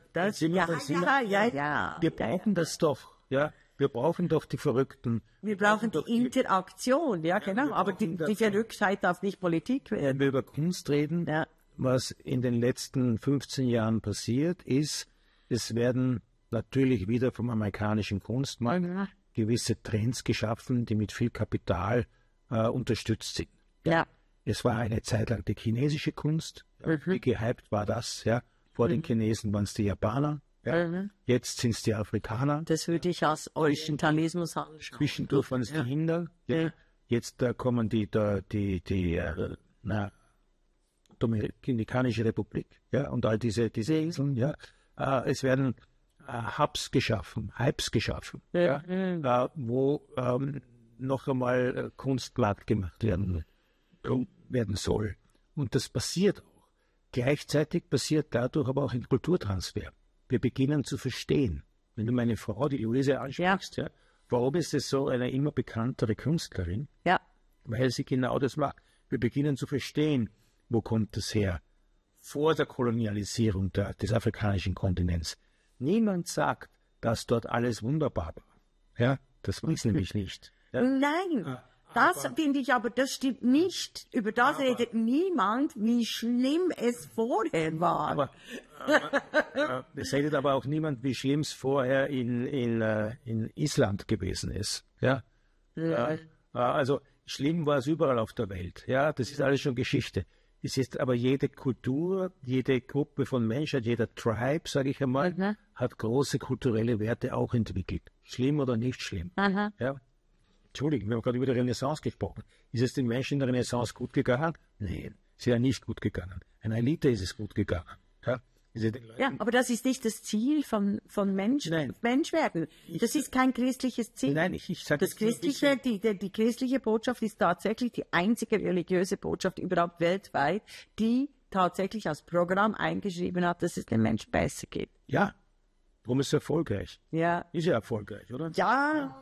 wir brauchen das doch. Ja. Wir brauchen doch die Verrückten. Wir brauchen die Interaktion, ja genau, aber die Verrücktheit darf nicht Politik werden. Wenn wir über Kunst reden, was in den letzten 15 Jahren passiert ist, es werden natürlich wieder vom amerikanischen Kunstmarkt gewisse Trends geschaffen, die mit viel Kapital unterstützt sind. Ja. Es war eine Zeit lang die chinesische Kunst, wie gehypt war das, ja. Vor den Chinesen waren es die Japaner. Ja. Jetzt sind es die Afrikaner. Das würde ich als Orientalismus anschauen. Zwischendurch waren es die Inder. Ja. Jetzt kommen die Dominikanische Republik, ja, und all diese Inseln. Ja. Es werden Hubs geschaffen, Hypes geschaffen, wo noch einmal Kunst glatt gemacht werden soll. Und das passiert auch. Gleichzeitig passiert dadurch aber auch ein Kulturtransfer. Wir beginnen zu verstehen, wenn du meine Frau, die Luise, ansprichst, ja, warum ist es so eine immer bekanntere Künstlerin? Ja. Weil sie genau das macht. Wir beginnen zu verstehen, wo kommt das her? Vor der Kolonialisierung des afrikanischen Kontinents. Niemand sagt, dass dort alles wunderbar war. Ja, das weiß nämlich nicht. Ja? Nein. Das finde ich aber, das stimmt nicht. Über das redet niemand, wie schlimm es vorher war. Es redet aber auch niemand, wie schlimm es vorher in Island gewesen ist. Ja? Also schlimm war es überall auf der Welt. Ja, das ist alles schon Geschichte. Es ist aber jede Kultur, jede Gruppe von Menschen, jeder Tribe, sage ich einmal, hat große kulturelle Werte auch entwickelt. Schlimm oder nicht schlimm. Ja? Entschuldigung, wir haben gerade über die Renaissance gesprochen. Ist es den Menschen in der Renaissance gut gegangen? Nein, es ist ja nicht gut gegangen. Einer Elite ist es gut gegangen. Ja, aber das ist nicht das Ziel von Menschwerden. Das ist kein christliches Ziel. Nein, ich sage das christliche, die christliche Botschaft ist tatsächlich die einzige religiöse Botschaft überhaupt weltweit, die tatsächlich als Programm eingeschrieben hat, dass es den Menschen besser geht. Ja, darum ist es erfolgreich. Ja. Ist ja erfolgreich, oder? Ja.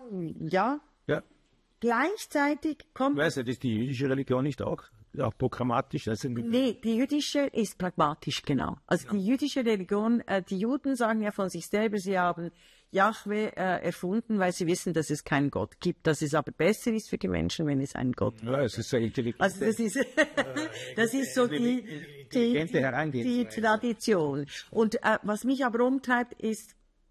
Gleichzeitig kommt... Weißt du, ist die jüdische Religion nicht auch programmatisch? Nee, die jüdische ist pragmatisch, genau. Also die jüdische Religion, die Juden sagen ja von sich selber, sie haben Jahwe erfunden, weil sie wissen, dass es keinen Gott gibt. Dass es aber besser ist für die Menschen, wenn es einen Gott gibt. Ja, es ist sehr intelligent. Also das ist so die Tradition. Und was mich aber umtreibt, ist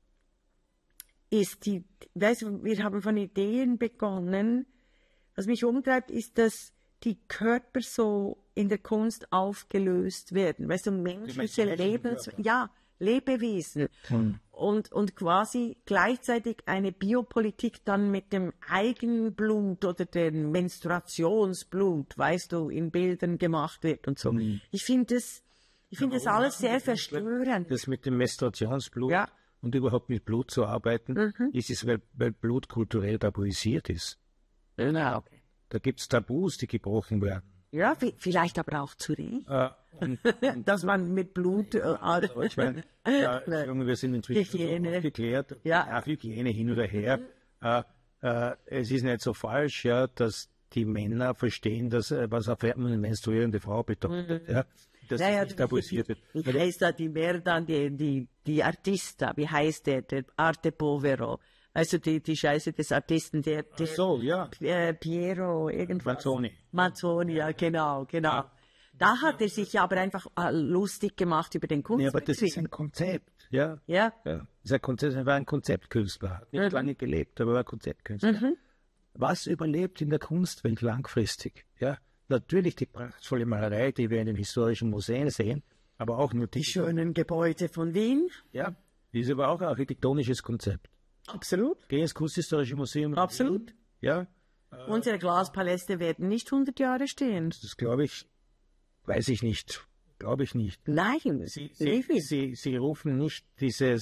wir haben von Ideen begonnen. Was mich umtreibt, ist, dass die Körper so in der Kunst aufgelöst werden. Weißt du, menschliche Lebewesen. Und quasi gleichzeitig eine Biopolitik dann mit dem Eigenblut oder dem Menstruationsblut, weißt du, in Bildern gemacht wird und so. Ich finde das alles sehr verstörend. Das mit dem Menstruationsblut und überhaupt mit Blut zu arbeiten, ist es, weil Blut kulturell tabuisiert ist. Genau. Da gibt es Tabus, die gebrochen werden. Ja, vielleicht aber auch zu Recht. Dass man mit Blut... Ich meine, wir sind inzwischen aufgeklärt, Hygiene hin oder her. Es ist nicht so falsch, dass die Männer verstehen, dass, was eine menstruierende Frau bedeutet. Dass das nicht tabuisiert wird. Wie heißt da die Merda, die Artista, wie heißt der Arte Povero? Also die Scheiße des Artisten, der Piero, irgendwas. Mazzoni, ja, genau. Da hat er sich aber einfach lustig gemacht über den Kunstbetrieb. Ja, aber das ist ein Konzept, Das ist ein Konzept, er war ein Konzeptkünstler, hat nicht lange gelebt, aber war ein Konzeptkünstler. Was überlebt in der Kunstwelt langfristig? Ja, natürlich die prachtvolle Malerei, die wir in den historischen Museen sehen, aber auch nur die schönen Gebäude von Wien. Ja, die ist aber auch ein architektonisches Konzept. Absolut. Geh ins Kunsthistorische Museum. Absolut. Ja. Unsere Glaspaläste werden nicht 100 Jahre stehen. Das glaube ich, weiß ich nicht. Glaube ich nicht. Nein. Sie rufen nicht diese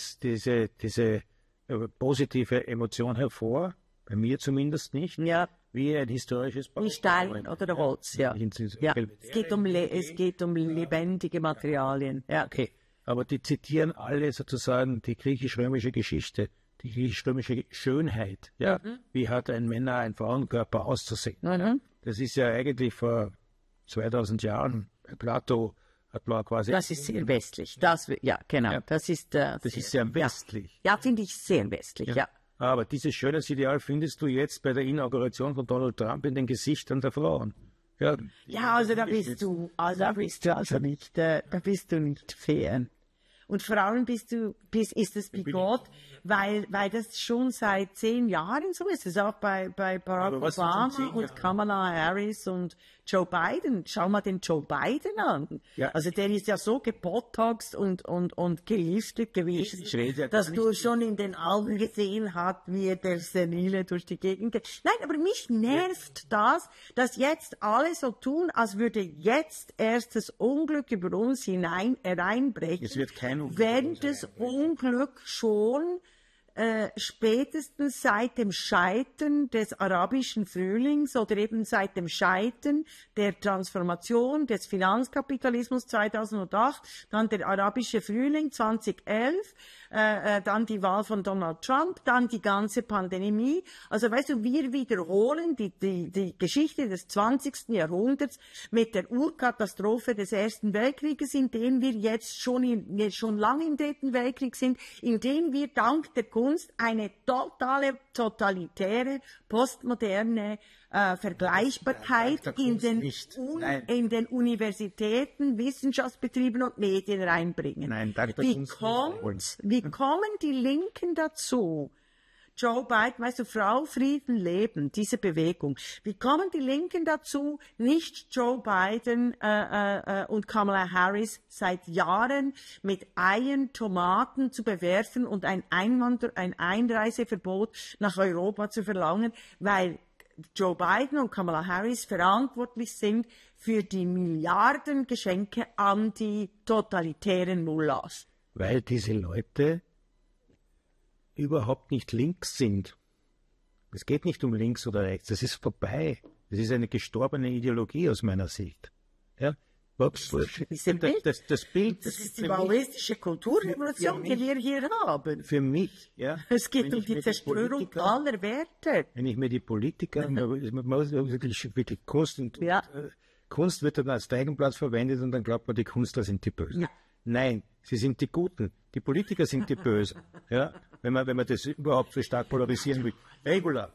positive Emotion hervor, bei mir zumindest nicht, wie ein historisches Bauwerk. Wie Stein oder Holz, Es geht um lebendige Materialien. Ja. Okay. Aber die zitieren alle sozusagen die griechisch-römische Geschichte, die griechisch-römische Schönheit. Ja? Wie hat ein ein Frauenkörper auszusehen? Das ist ja eigentlich vor 2000 Jahren. Plato hat man quasi... Das ist sehr westlich. Das ist sehr westlich. Ja, finde ich sehr westlich, ja. Aber dieses Schönheitsideal findest du jetzt bei der Inauguration von Donald Trump in den Gesichtern der Frauen. Da bist du nicht fair. Und vor allem ist es bigot, weil das schon seit 10 Jahren so ist. Das ist auch bei Barack Obama und Kamala Harris und Joe Biden. Schau mal den Joe Biden an. Ja. Also der ist ja so gebotoxt und geliftet gewesen, dass du schon in den Augen gesehen hast, wie er der Senile durch die Gegend geht. Nein, aber mich nervt das, dass jetzt alle so tun, als würde jetzt erst das Unglück über uns hereinbrechen. Es wird kein Unglück. Wenn das Unglück schon spätestens seit dem Scheitern des arabischen Frühlings oder eben seit dem Scheitern der Transformation des Finanzkapitalismus 2008, dann der arabische Frühling 2011, dann die Wahl von Donald Trump, dann die ganze Pandemie. Also weißt du, wir wiederholen die Geschichte des 20. Jahrhunderts mit der Urkatastrophe des Ersten Weltkrieges, in dem wir jetzt schon lange im Dritten Weltkrieg sind, in dem wir dank der Kunst eine totalitäre, postmoderne Vergleichbarkeit in den Universitäten, Wissenschaftsbetrieben und Medien reinbringen. Wie kommen die Linken dazu? Joe Biden, weißt du, Frau, Frieden, Leben, diese Bewegung. Wie kommen die Linken dazu, nicht Joe Biden und Kamala Harris seit Jahren mit Eiern, Tomaten zu bewerfen und ein Einreiseverbot nach Europa zu verlangen, weil Joe Biden und Kamala Harris verantwortlich sind für die Milliardengeschenke an die totalitären Mullahs? Weil diese Leute überhaupt nicht links sind. Es geht nicht um links oder rechts, das ist vorbei. Das ist eine gestorbene Ideologie aus meiner Sicht. Ja? Das ist die maoistische Kulturrevolution, die wir hier haben. Für mich, Es geht um die Zerstörung aller Werte. Wenn ich mir die Politiker, wirklich Kunst wird dann als Feigenblatt verwendet und dann glaubt man, die Künstler sind die Bösen. Ja. Nein, sie sind die Guten. Die Politiker sind die Bösen. Wenn man das überhaupt so stark polarisieren will. Regula.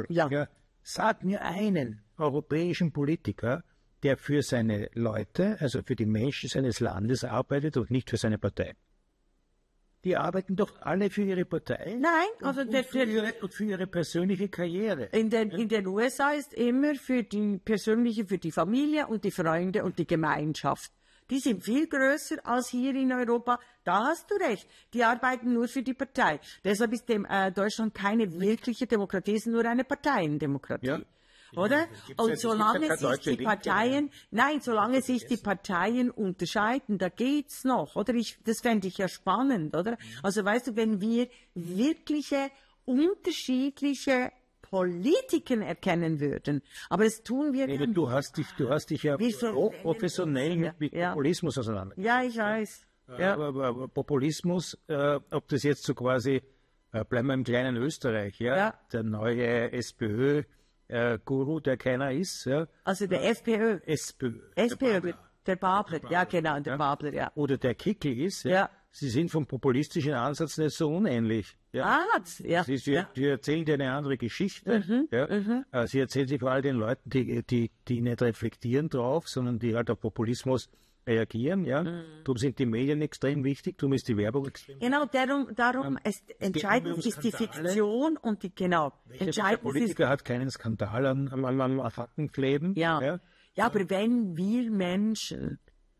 Sag mir einen europäischen Politiker, der für seine Leute, also für die Menschen seines Landes arbeitet und nicht für seine Partei. Die arbeiten doch alle für ihre Partei. Nein, also und für ihre persönliche Karriere. In den USA ist immer für die persönliche, für die Familie und die Freunde und die Gemeinschaft. Die sind viel größer als hier in Europa. Da hast du recht. Die arbeiten nur für die Partei. Deshalb ist Deutschland keine wirkliche Demokratie, es ist nur eine Parteiendemokratie. Ja. Oder? Und solange sich die Parteien, solange sich die Parteien unterscheiden, da geht's noch, oder? Das fände ich ja spannend, oder? Also weißt du, wenn wir wirkliche, unterschiedliche Politiken erkennen würden, aber das tun wir nicht. Du hast dich ja professionell mit Populismus auseinandergesetzt. Ja, ich weiß. Ja. Aber Populismus, ob das jetzt so quasi, bleiben wir im kleinen Österreich, der neue SPÖ, Guru, der keiner ist. Ja. Also der FPÖ. SPÖ. Der Babler, ja genau, der Babler, ja. Oder der Kickl ist, ja. Sie sind vom populistischen Ansatz nicht so unähnlich. Ja. Sie erzählen dir eine andere Geschichte. Sie erzählen sie vor allem den Leuten, die nicht reflektieren drauf, sondern die halt auf Populismus reagieren. Ja. Darum sind die Medien extrem wichtig, darum ist die Werbung extrem wichtig. Genau, darum entscheidend ist die Fiktion und die, der Politiker hat keinen Skandal an Fakten kleben. Ja, aber wenn wir Menschen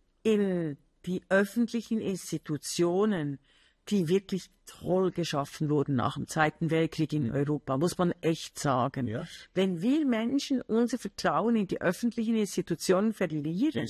in die öffentlichen Institutionen, die wirklich toll geschaffen wurden nach dem Zweiten Weltkrieg in Europa, muss man echt sagen. Ja. Wenn wir Menschen unser Vertrauen in die öffentlichen Institutionen verlieren,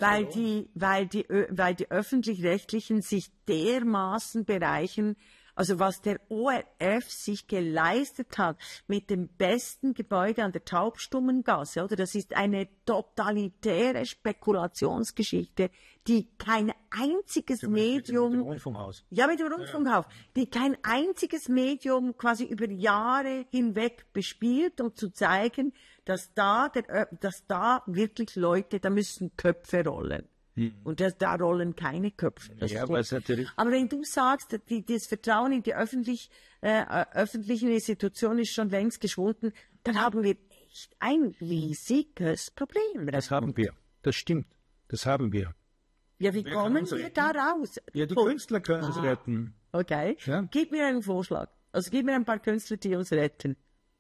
weil die Öffentlich-Rechtlichen sich dermaßen bereichern, also was der ORF sich geleistet hat mit dem besten Gebäude an der Taubstummengasse, oder? Das ist eine totalitäre Spekulationsgeschichte, die kein einziges Medium... Mit dem Rundfunkhaus. Ja, mit dem Rundfunkhaus. Die kein einziges Medium quasi über Jahre hinweg bespielt, um zu zeigen, dass da wirklich Leute, da müssen Köpfe rollen. Und da rollen keine Köpfe. Aber wenn du sagst, das Vertrauen in die öffentlichen Institutionen ist schon längst geschwunden, dann haben wir echt ein riesiges Problem. Das haben wir. Das stimmt. Das haben wir. Ja, wie kommen wir da raus? Ja, die Künstler können uns retten. Okay. Ja. Gib mir einen Vorschlag. Also gib mir ein paar Künstler, die uns retten.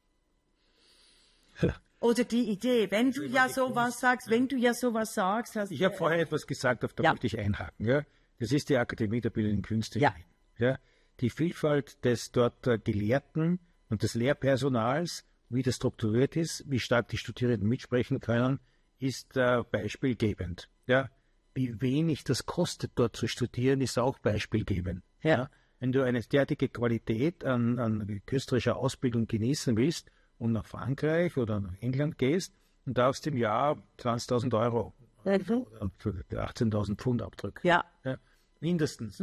Oder die Idee, wenn du ja sowas sagst. Ich habe vorher etwas gesagt, auf da wollte ich einhaken. Ja? Das ist die Akademie der Bildenden Künste. Ja? Die Vielfalt des dort Gelehrten und des Lehrpersonals, wie das strukturiert ist, wie stark die Studierenden mitsprechen können, ist beispielgebend. Ja? Wie wenig das kostet, dort zu studieren, ist auch beispielgebend. Ja? Wenn du eine derartige Qualität an künstlerischer Ausbildung genießen willst, und nach Frankreich oder nach England gehst und darfst im Jahr 20.000 Euro oder 18.000 Pfund abdrücken. Ja. Mindestens.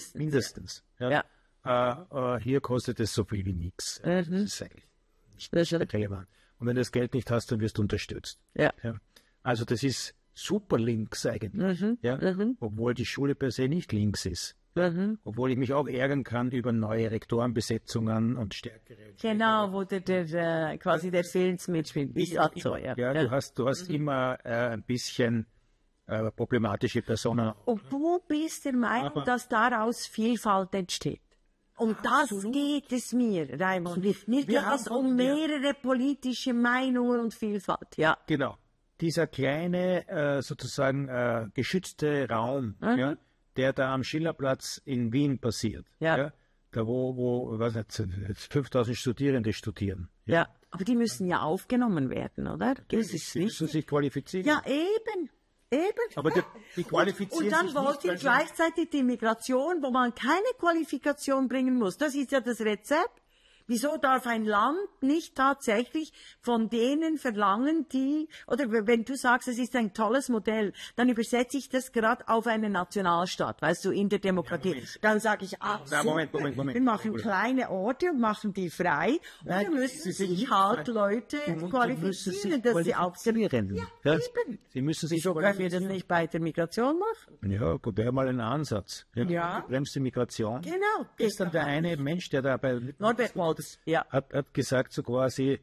Ja. Hier kostet es so viel wie nichts. Das ist eigentlich nicht relevant. Und wenn du das Geld nicht hast, dann wirst du unterstützt. Ja. Also das ist super links eigentlich. Obwohl die Schule per se nicht links ist. Obwohl ich mich auch ärgern kann über neue Rektorenbesetzungen und stärkere... Genau, wo quasi der Filz mitspielt. Du hast immer ein bisschen problematische Personen. Und du bist der Meinung, dass daraus Vielfalt entsteht. Um das geht es mir, Raimund. Nicht um mehrere politische Meinungen und Vielfalt. Ja. Genau. Dieser kleine, sozusagen geschützte Raum, der da am Schillerplatz in Wien passiert. Ja. Da wo 5.000 Studierende studieren. Ja, aber die müssen ja aufgenommen werden, oder? Die müssen sich qualifizieren. Ja, eben. Aber die qualifizieren und dann wollt ihr gleichzeitig die Migration, wo man keine Qualifikation bringen muss. Das ist ja das Rezept. Wieso darf ein Land nicht tatsächlich von denen verlangen, oder wenn du sagst, es ist ein tolles Modell, dann übersetze ich das gerade auf eine Nationalstaat, weißt du, in der Demokratie. Ja, dann sage ich, Moment. Wir machen kleine Orte und machen die frei, und dann müssen sich halt Leute qualifizieren, dass sie auch... Ja, sie müssen sich so können wir das nicht bei der Migration machen? Ja, gut, wäre mal ein Ansatz. Ja. Bremst die Migration. Genau. Ist dann der eine Mensch, der da bei... Norbert hat gesagt, so quasi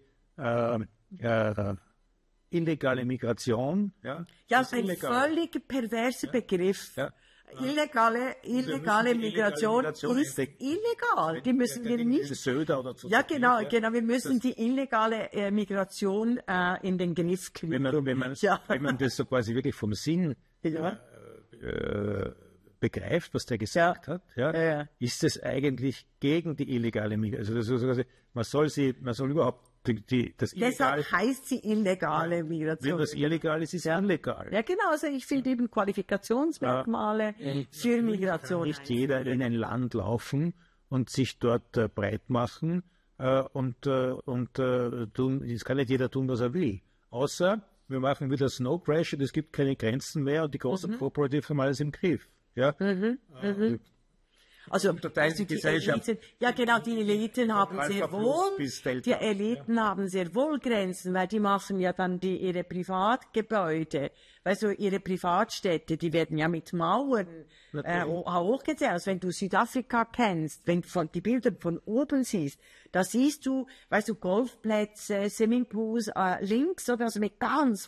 illegale Migration. Ja, ist ein völlig perverser Begriff. Ja. Illegale Migration ist illegal. Die müssen wir nicht. Ja, genau. Wir müssen die illegale Migration in den Griff kriegen. Wenn man das so quasi wirklich vom Sinn begreift, was der gesagt hat, ist es eigentlich gegen die illegale Migration. Also man soll überhaupt das Illegale... Deshalb heißt sie illegale Migration. Wenn das illegal ist, ist es illegal. Ja, genau. Also ich finde eben Qualifikationsmerkmale für Migration. Nicht jeder in ein Land laufen und sich dort breit machen und tun, das kann nicht jeder tun, was er will. Außer wir machen wieder Snow Crash und es gibt keine Grenzen mehr und die großen Corporative haben alles im Griff. Ja? Also die Eliten, ja genau, die Eliten haben sehr wohl, die Eliten haben sehr wohl Grenzen, weil die machen ja dann ihre Privatgebäude, weißt du, ihre Privatstädte, die werden ja mit Mauern hochgezählt. Also wenn du Südafrika kennst, wenn du die Bilder von oben siehst, da siehst du, weißt du, Golfplätze, Swimmingpools links, oder also mit ganz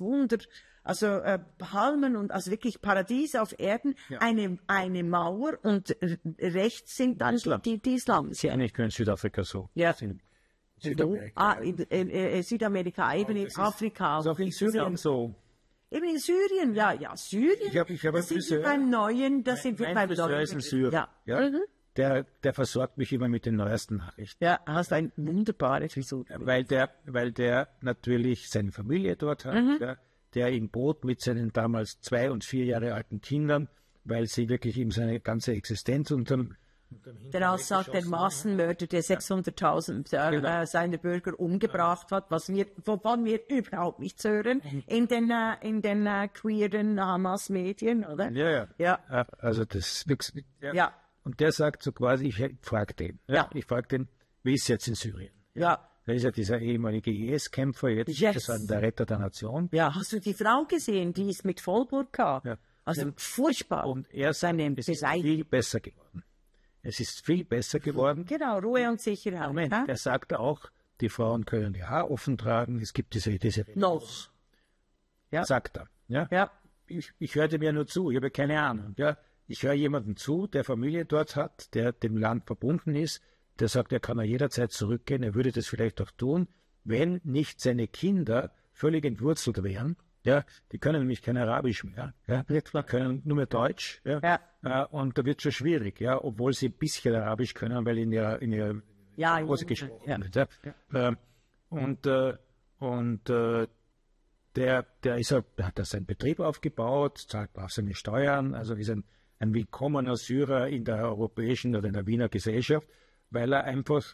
Palmen und also wirklich Paradies auf Erden, eine Mauer und rechts sind dann die Slums. Ja, nicht nur in Südafrika so. Ja. Südamerika. In Südamerika, eben in Afrika. Ist auch in Syrien so. Eben in Syrien, ja, Syrien. Ich habe das sind wir beim Neuen, das sind wir beim Neuen. Ist in Syrien. Der versorgt mich immer mit den neuesten Nachrichten. Ja, hast ein wunderbares Wieso. Weil der natürlich seine Familie dort hat, der ihn bot mit seinen damals 2 und 4 Jahre alten Kindern, weil sie wirklich ihm seine ganze Existenz unterm der Aussage der Massenmörder, der 600.000 seiner Bürger umgebracht hat, wovon wir überhaupt nichts hören in den queeren Hamas-Medien, oder? Ja. Also das ja. Und der sagt so quasi, ich frage den, wie ist es jetzt in Syrien? Ja. Da ist ja dieser ehemalige IS-Kämpfer, jetzt ist er der Retter der Nation. Ja, hast du die Frau gesehen? Die ist mit Vollburka. Ja. Also furchtbar. Und er sagt, es ist viel besser geworden. Es ist viel besser geworden. Genau, Ruhe und Sicherheit. Moment, er sagt auch, die Frauen können ihr Haar offen tragen. Es gibt diese noch. Ja. Sagt er. Ja. Ich hörte mir nur zu, ich habe keine Ahnung. Ja. Ich höre jemanden zu, der Familie dort hat, der dem Land verbunden ist, der sagt, er kann jederzeit zurückgehen, er würde das vielleicht auch tun, wenn nicht seine Kinder völlig entwurzelt wären. Ja, die können nämlich kein Arabisch mehr, können nur mehr Deutsch, und da wird es schon schwierig, obwohl sie ein bisschen Arabisch können, weil in ihrer Hause gesprochen wird. Der hat da seinen Betrieb aufgebaut, zahlt brav seine Steuern, also ist ein willkommener Syrer in der europäischen oder in der Wiener Gesellschaft, weil er einfach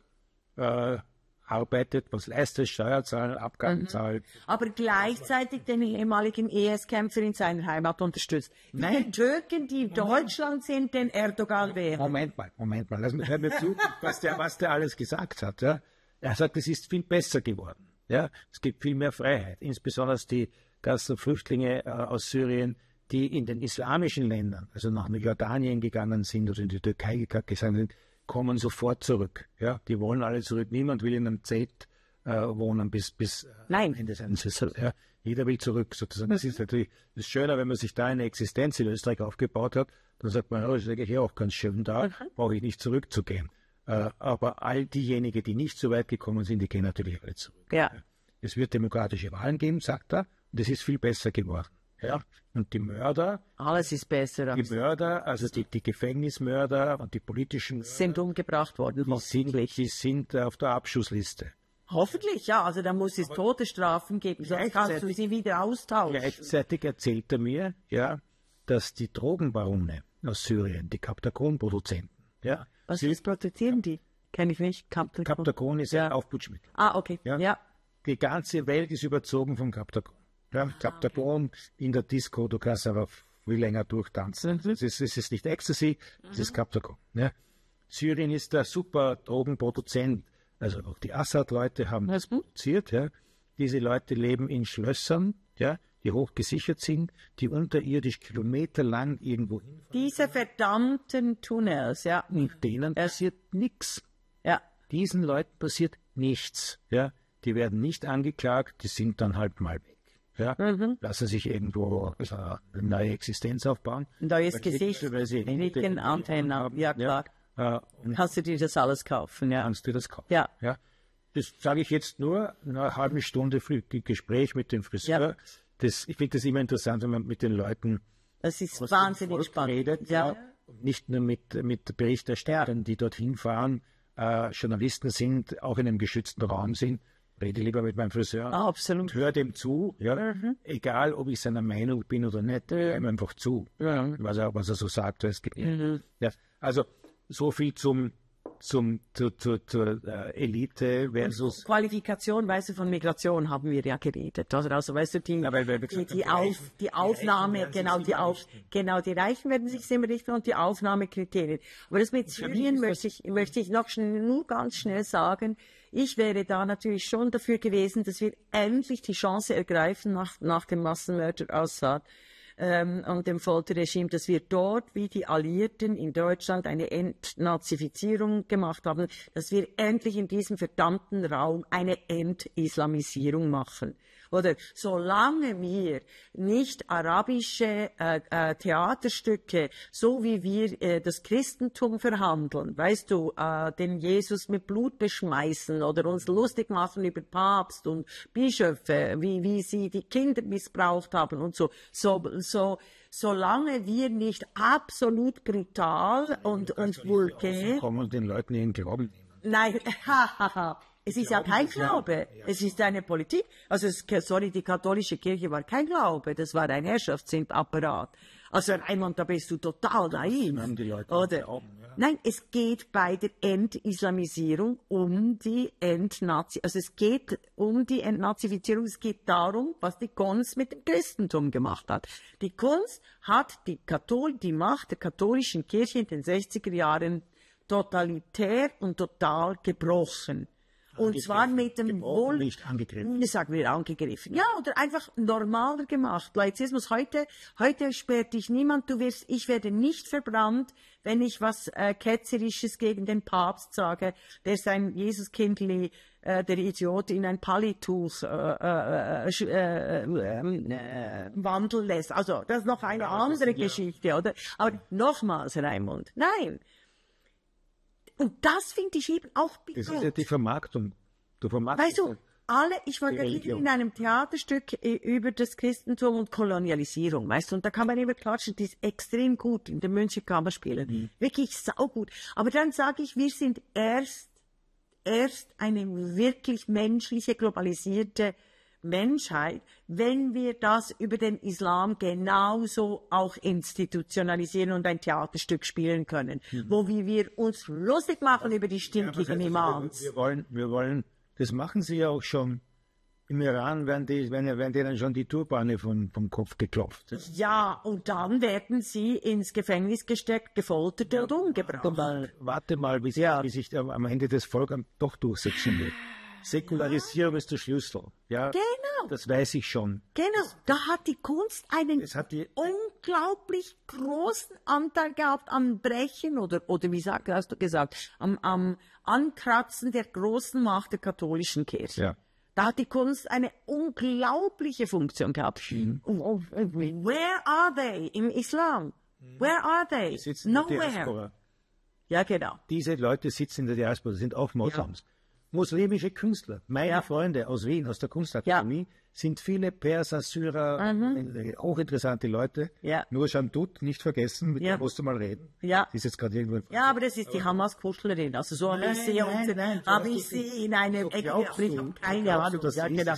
arbeitet, was leistet, Steuern zahlen, Abgaben zahlt. Aber gleichzeitig den ehemaligen IS-Kämpfer in seiner Heimat unterstützt. Die Türken, die in Deutschland sind, den Erdogan wählen. Moment mal, hör mir zu, was der alles gesagt hat. Ja? Er sagt, es ist viel besser geworden. Ja? Es gibt viel mehr Freiheit, insbesondere die ganzen Flüchtlinge aus Syrien, die in den islamischen Ländern, also nach Jordanien gegangen sind oder in die Türkei gegangen sind, kommen sofort zurück. Ja, die wollen alle zurück. Niemand will in einem Zelt wohnen bis Ende seines Lebens. Ja, jeder will zurück sozusagen. Das ist natürlich das Schöne, wenn man sich da eine Existenz in Österreich aufgebaut hat, dann sagt man, das ist eigentlich auch ganz schön da, brauche ich nicht zurückzugehen. Aber all diejenigen, die nicht so weit gekommen sind, die gehen natürlich alle zurück. Ja. Es wird demokratische Wahlen geben, sagt er, und es ist viel besser geworden. Ja, und die Mörder, alles ist besser. Die Mörder, also die Gefängnismörder und die politischen Mörder, sind umgebracht worden. Die sind auf der Abschussliste. Hoffentlich, ja. Also da muss es Todesstrafen geben, sonst kannst du sie wieder austauschen. Gleichzeitig erzählt er mir, dass die Drogenbarone aus Syrien, die Captagon-Produzenten, was produzieren die? Kenne ich nicht. Captagon ist ein Aufputschmittel. Okay. Ja. Die ganze Welt ist überzogen vom Captagon. Ja, Captagon in der Disco, du kannst aber viel länger durchtanzen. Es ist nicht Ecstasy, es ist Captagon. Ja. Syrien ist der super Drogenproduzent. Also auch die Assad-Leute haben das produziert. Ja. Diese Leute leben in Schlössern, die hochgesichert sind, die unterirdisch kilometerlang irgendwo hinfahren. Diese verdammten Tunnels, Mit denen passiert nichts. Ja. Diesen Leuten passiert nichts. Ja. Die werden nicht angeklagt, die sind dann halt mal weg. Ja, lassen sich irgendwo eine neue Existenz aufbauen. Neues Gesicht, wenigen Antennen haben. Ja, klar. Kannst du dir das alles kaufen? Ja. Kannst du das kaufen? Ja. Das sage ich jetzt nur nach einer halben Stunde Gespräch mit dem Friseur. Ich finde das immer interessant, wenn man mit den Leuten Das ist was wahnsinnig Volk spannend. redet, Ja. nicht nur mit Berichterstattern, die dorthin fahren, Journalisten sind, auch in einem geschützten Raum sind, rede lieber mit meinem Friseur Absolut. und höre dem zu, ja, egal ob ich seiner Meinung bin oder nicht, höre ihm einfach zu, was er so sagt. Es gibt, ja, also so viel zur Elite versus... Qualifikation, weißt du, von Migration haben wir ja geredet. Also weißt du, die Aufnahme, genau, die Reichen werden sich immer richten und die Aufnahmekriterien. Aber das mit Syrien möchte ich noch nur ganz schnell sagen. Ich wäre da natürlich schon dafür gewesen, dass wir endlich die Chance ergreifen nach dem Massenmörder Assad und dem Folterregime, dass wir dort wie die Alliierten in Deutschland eine Entnazifizierung gemacht haben, dass wir endlich in diesem verdammten Raum eine Entislamisierung machen. Oder solange wir nicht arabische Theaterstücke, so wie wir das Christentum verhandeln, weißt du, den Jesus mit Blut beschmeißen oder uns lustig machen über Papst und Bischöfe, wie sie die Kinder missbraucht haben und solange wir nicht absolut brutal und vulgär... kommen den Leuten ihren Glauben nehmen. Nein, es ist ja kein Glaube, es ist eine Politik. Also, die katholische Kirche war kein Glaube, das war ein Herrschaftsapparat. Also, Raimund, da bist du total naiv. Oder? Nein, es geht bei der Entislamisierung um die also es geht um die Entnazifizierung, es geht darum, was die Kunst mit dem Christentum gemacht hat. Die Kunst hat die Macht der katholischen Kirche in den 60er Jahren totalitär und total gebrochen. Und zwar mit dem nicht angegriffen. Sagen wir angegriffen. Ja, oder einfach normaler gemacht. Laizismus heute sperrt dich niemand. Ich werde nicht verbrannt, wenn ich was Ketzerisches gegen den Papst sage, der sein Jesuskindli, der Idiot, in ein Palituch wandeln lässt. Also, das ist noch eine andere Geschichte, oder? Aber nochmals, Raimund, nein. Und das finde ich eben auch Das ist ja die Vermarktung. Du vermarktest. Weißt du, ich war gerade in einem Theaterstück über das Christentum und Kolonialisierung, weißt du, und da kann man immer klatschen, die ist extrem gut in der Münchner Kammerspiele. Wirklich saugut. Aber dann sage ich, wir sind erst eine wirklich menschliche, globalisierte Menschheit, wenn wir das über den Islam genauso auch institutionalisieren und ein Theaterstück spielen können, wo wir uns lustig machen über die stinklichen Imams. Wir wollen, das machen sie ja auch schon. Im Iran werden denen schon die Turbane vom Kopf geklopft. Ja, und dann werden sie ins Gefängnis gesteckt, gefoltert und umgebracht. Warte mal, wie sich am Ende das Volk doch durchsetzen wird. Säkularisierung ist der Schlüssel. Ja, genau. Das weiß ich schon. Genau. Da hat die Kunst einen unglaublich großen Anteil gehabt am Brechen oder wie hast du gesagt, am Ankratzen der großen Macht der katholischen Kirche. Ja. Da hat die Kunst eine unglaubliche Funktion gehabt. Where are they im Islam? Where are they? Die sitzen in der Nowhere. Diaspora. Ja, genau. Diese Leute sitzen in der Diaspora, sind auch Moslems. Ja. Muslimische Künstler, meine Freunde aus Wien, aus der Kunstakademie, sind viele Perser, Syrer, hochinteressante Leute. Ja. Nur Shamdut, nicht vergessen, mit der musst du mal reden. Ja. Die ist jetzt gerade irgendwo ja, aber das ist die Hamas-Kuschlerin. Also so habe ich sie in eine Ecke. Keine Ahnung. Ja, genau.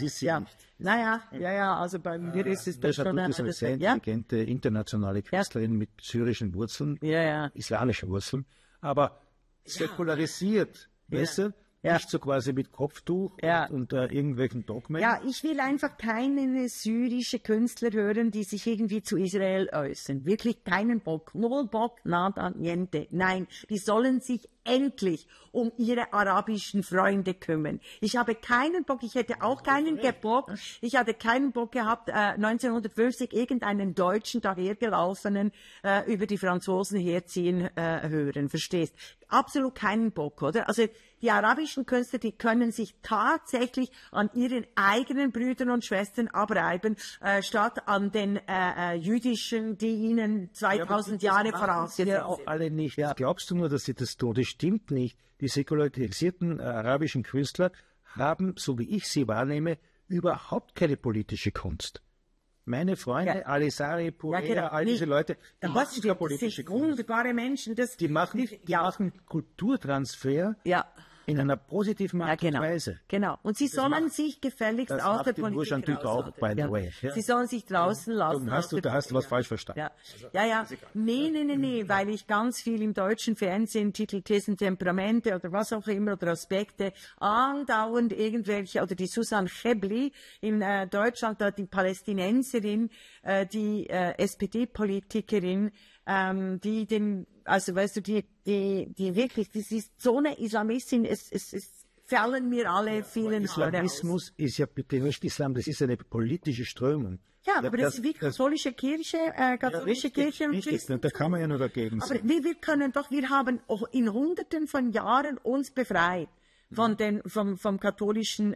Ja. Also bei mir ist es das schon eine sehr intelligente internationale Künstlerin mit syrischen Wurzeln, islamischen Wurzeln, aber säkularisiert, weißt du? Nicht so quasi mit Kopftuch und irgendwelchen Dogmen. Ja, ich will einfach keine syrische Künstler hören, die sich irgendwie zu Israel äußern. Wirklich keinen Bock. Null Bock, nada, niente. Nein, die sollen sich endlich um ihre arabischen Freunde kümmern. Ich habe keinen Bock, ich hätte auch keinen Bock, ich hatte keinen Bock gehabt, 1950 irgendeinen Deutschen dahergelaufenen über die Franzosen herziehen hören, verstehst? Absolut keinen Bock, oder? Also die arabischen Künstler, die können sich tatsächlich an ihren eigenen Brüdern und Schwestern abreiben, statt an den jüdischen, die ihnen 2000 Jahre voraus sind. Ja, auch alle nicht. Ja. Glaubst du nur, dass sie das tun? Das stimmt nicht. Die säkularisierten arabischen Künstler haben, so wie ich sie wahrnehme, überhaupt keine politische Kunst. meine Freunde, Alisari, Purea, all diese Leute, die machen ja politische Kunst. Wunderbare Menschen. Die machen Kulturtransfer in einer positiven Art und Weise. Genau. Und sie sollen sich gefälligst aus der Politik auch, by the way. Ja. Sie sollen sich draußen lassen. Da hast du was falsch verstanden. Ja. Nee, weil ich ganz viel im deutschen Fernsehen Titel Thesen, Temperamente oder was auch immer oder Aspekte andauernd irgendwelche, oder die Susanne Chebli in Deutschland, die Palästinenserin, die SPD-Politikerin, die den, also weißt du, die wirklich, das ist so eine Islamistin, es fallen mir alle vielen Islamismus ist ja bitte nicht Islam, das ist eine politische Strömung. Ja, aber das ist wie katholische Kirche, Kirche und Christen. Da kann man ja nur dagegen sein. Aber wir haben in Hunderten von Jahren uns befreit von vom katholischen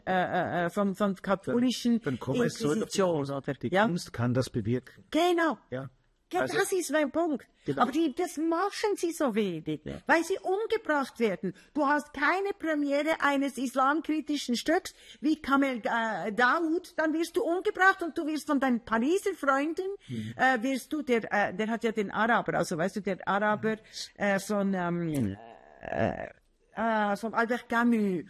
Inquisition, oder? Die Kunst kann das bewirken. Genau. Ja. Ja, also, das ist mein Punkt. Genau. Aber das machen sie so wenig, weil sie umgebracht werden. Du hast keine Premiere eines islamkritischen Stücks wie Kamel Daoud, dann wirst du umgebracht und du wirst von deinen Pariser Freunden, wirst du, der hat ja den Araber, also weißt du, der Araber von Albert Camus,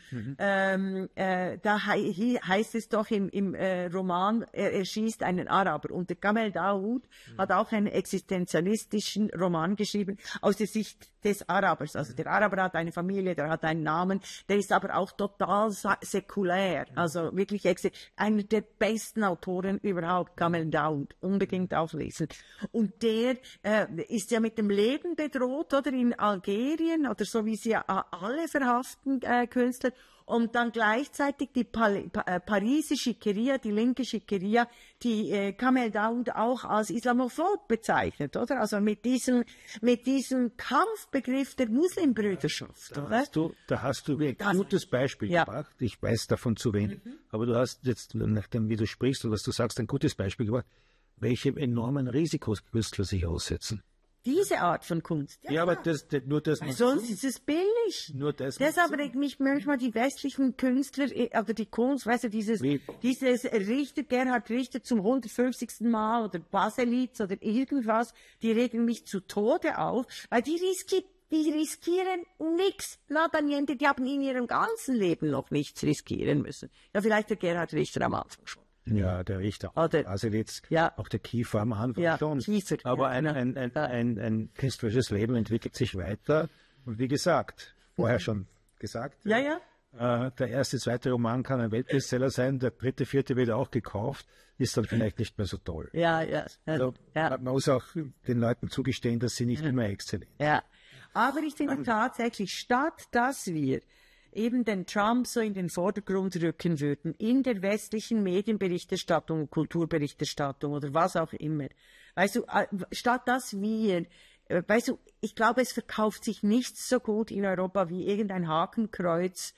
da heißt es doch im Roman, er schießt einen Araber. Und der Kamel Daoud hat auch einen existenzialistischen Roman geschrieben aus der Sicht des Arabers. Also der Araber hat eine Familie, der hat einen Namen, der ist aber auch total säkulär. Also wirklich einer der besten Autoren überhaupt, Kamel Daoud, unbedingt auflesen. Und der ist ja mit dem Leben bedroht, oder in Algerien, oder so wie sie ja alle verhaften Künstler, und dann gleichzeitig die Pariser Schickeria, die linke Schickeria, die Kamel Daoud auch als islamophob bezeichnet, oder? Also mit diesem Kampfbegriff der Muslimbrüderschaft, oder? Da hast du ein gutes Beispiel gebracht. Ich weiß davon zu wenig, aber du hast jetzt, nachdem wie du sprichst und was du sagst, ein gutes Beispiel gebracht, welche enormen Risikos Künstler sich aussetzen. Diese Art von Kunst. Ja, aber nur das. Sonst ist es billig. Nur das. Deshalb regt mich manchmal die westlichen Künstler, oder die Kunst, weißt du, dieses Gerhard Richter zum 150. Mal oder Baselitz oder irgendwas, die regen mich zu Tode auf, weil die riskieren nichts. Lataniente, die haben in ihrem ganzen Leben noch nichts riskieren müssen. Ja, vielleicht der Gerhard Richter am Anfang schon. Ja, der Richter. Also jetzt auch der Kiefer am Anfang schon. Kiefer, aber ein künstlerisches Leben entwickelt sich weiter. Und wie gesagt, vorher schon gesagt. Der erste, zweite Roman kann ein Weltbestseller sein, der dritte, vierte wird auch gekauft, ist dann vielleicht nicht mehr so toll. Also, man muss auch den Leuten zugestehen, dass sie nicht immer exzellent sind. Ja, aber ich finde tatsächlich, statt dass wir eben den Trump so in den Vordergrund rücken würden, in der westlichen Medienberichterstattung, Kulturberichterstattung oder was auch immer. Weißt du, statt dass wir, weißt du, ich glaube, es verkauft sich nichts so gut in Europa wie irgendein Hakenkreuz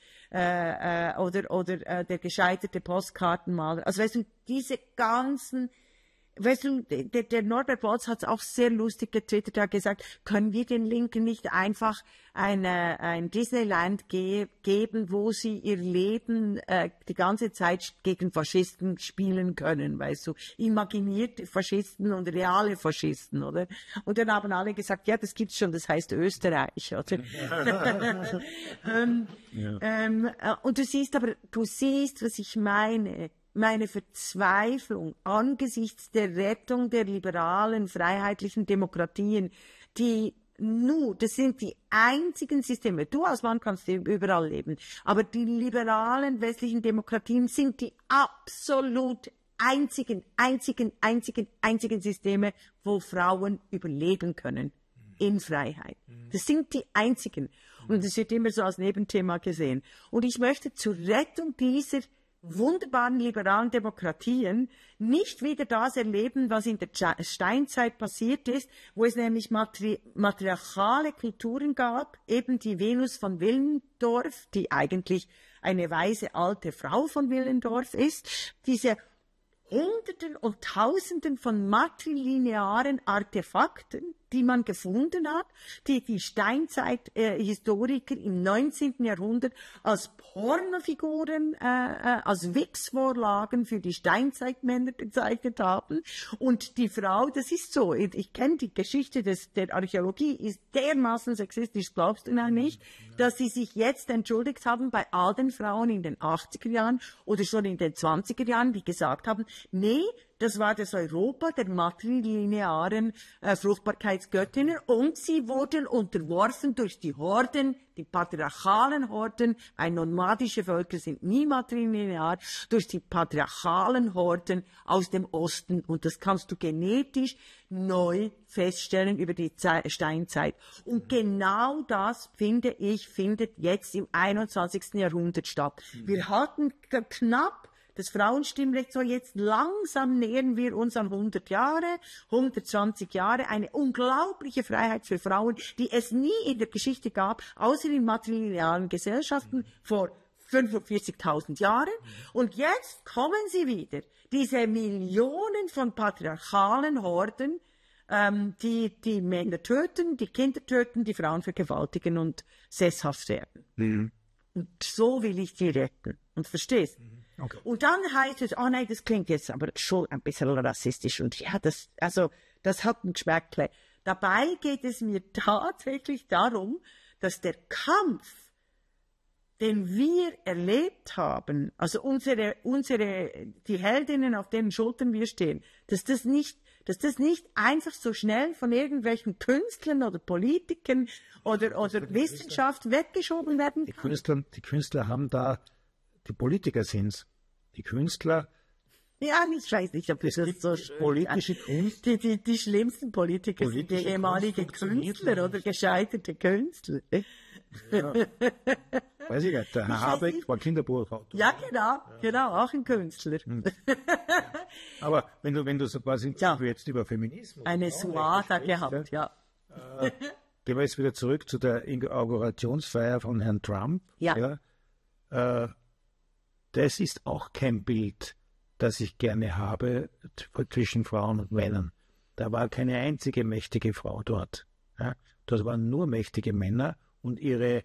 oder der gescheiterte Postkartenmaler. Also weißt du, diese ganzen, weißt du, der Norbert Waltz hat es auch sehr lustig getwittert, er hat gesagt, können wir den Linken nicht einfach ein Disneyland geben, wo sie ihr Leben die ganze Zeit gegen Faschisten spielen können, weißt du, imaginierte Faschisten und reale Faschisten, oder? Und dann haben alle gesagt, ja, das gibt's schon, das heißt Österreich, oder? Und du siehst, was ich meine. Meine Verzweiflung angesichts der Rettung der liberalen, freiheitlichen Demokratien, das sind die einzigen Systeme. Du als Mann kannst überall leben, aber die liberalen westlichen Demokratien sind die absolut einzigen Systeme, wo Frauen überleben können in Freiheit. Das sind die einzigen. Und das wird immer so als Nebenthema gesehen. Und ich möchte zur Rettung dieser wunderbaren liberalen Demokratien nicht wieder das erleben, was in der Steinzeit passiert ist, wo es nämlich matriarchale Kulturen gab, eben die Venus von Willendorf, die eigentlich eine weise alte Frau von Willendorf ist, diese Hunderten und Tausenden von matrilinearen Artefakten, die man gefunden hat, die Steinzeit-Historiker im 19. Jahrhundert als Pornofiguren, als Wichsvorlagen für die Steinzeitmänner bezeichnet haben. Und die Frau, das ist so, ich kenne die Geschichte der Archäologie, ist dermaßen sexistisch, glaubst du noch nicht, dass sie sich jetzt entschuldigt haben bei all den Frauen in den 80er Jahren oder schon in den 20er Jahren, die gesagt haben, nee, das war das Europa der matrilinearen Fruchtbarkeitsgöttinnen und sie wurden unterworfen durch die Horden, die patriarchalen Horden, weil nomadische Völker sind nie matrilinear, durch die patriarchalen Horden aus dem Osten. Und das kannst du genetisch neu feststellen über die Steinzeit. Und genau das, finde ich, findet jetzt im 21. Jahrhundert statt. Wir hatten knapp das Frauenstimmrecht, so jetzt langsam nähern wir uns an 100 Jahre, 120 Jahre, eine unglaubliche Freiheit für Frauen, die es nie in der Geschichte gab, außer in matrilinearen Gesellschaften vor 45.000 Jahren. Und jetzt kommen sie wieder, diese Millionen von patriarchalen Horden, die Männer töten, die Kinder töten, die Frauen vergewaltigen und sesshaft werden. Mhm. Und so will ich die retten. Und verstehst? Okay. Und dann heißt es, oh nein, das klingt jetzt aber schon ein bisschen rassistisch. Und ja, das hat ein Geschmäckle. Dabei geht es mir tatsächlich darum, dass der Kampf, den wir erlebt haben, also die Heldinnen, auf deren Schultern wir stehen, dass das nicht einfach so schnell von irgendwelchen Künstlern oder Politikern oder Wissenschaft weggeschoben werden kann. Die Künstler haben da, die Politiker sind's. Die Künstler. Ja, ich weiß nicht, ob das so politische Kunst. Die schlimmsten Politiker sind die ehemalige Künstler oder gescheiterte Künstler. Ja. Weiß ich nicht, der Herr Habeck war Kinderbuchautor. Ja, genau, auch ein Künstler. Aber wenn du so quasi jetzt über Feminismus... Eine Suada gehabt, ja. Gehen wir jetzt wieder zurück zu der Inaugurationsfeier von Herrn Trump. Ja. Das ist auch kein Bild, das ich gerne habe zwischen Frauen und Männern. Da war keine einzige mächtige Frau dort. Ja? Das waren nur mächtige Männer und ihre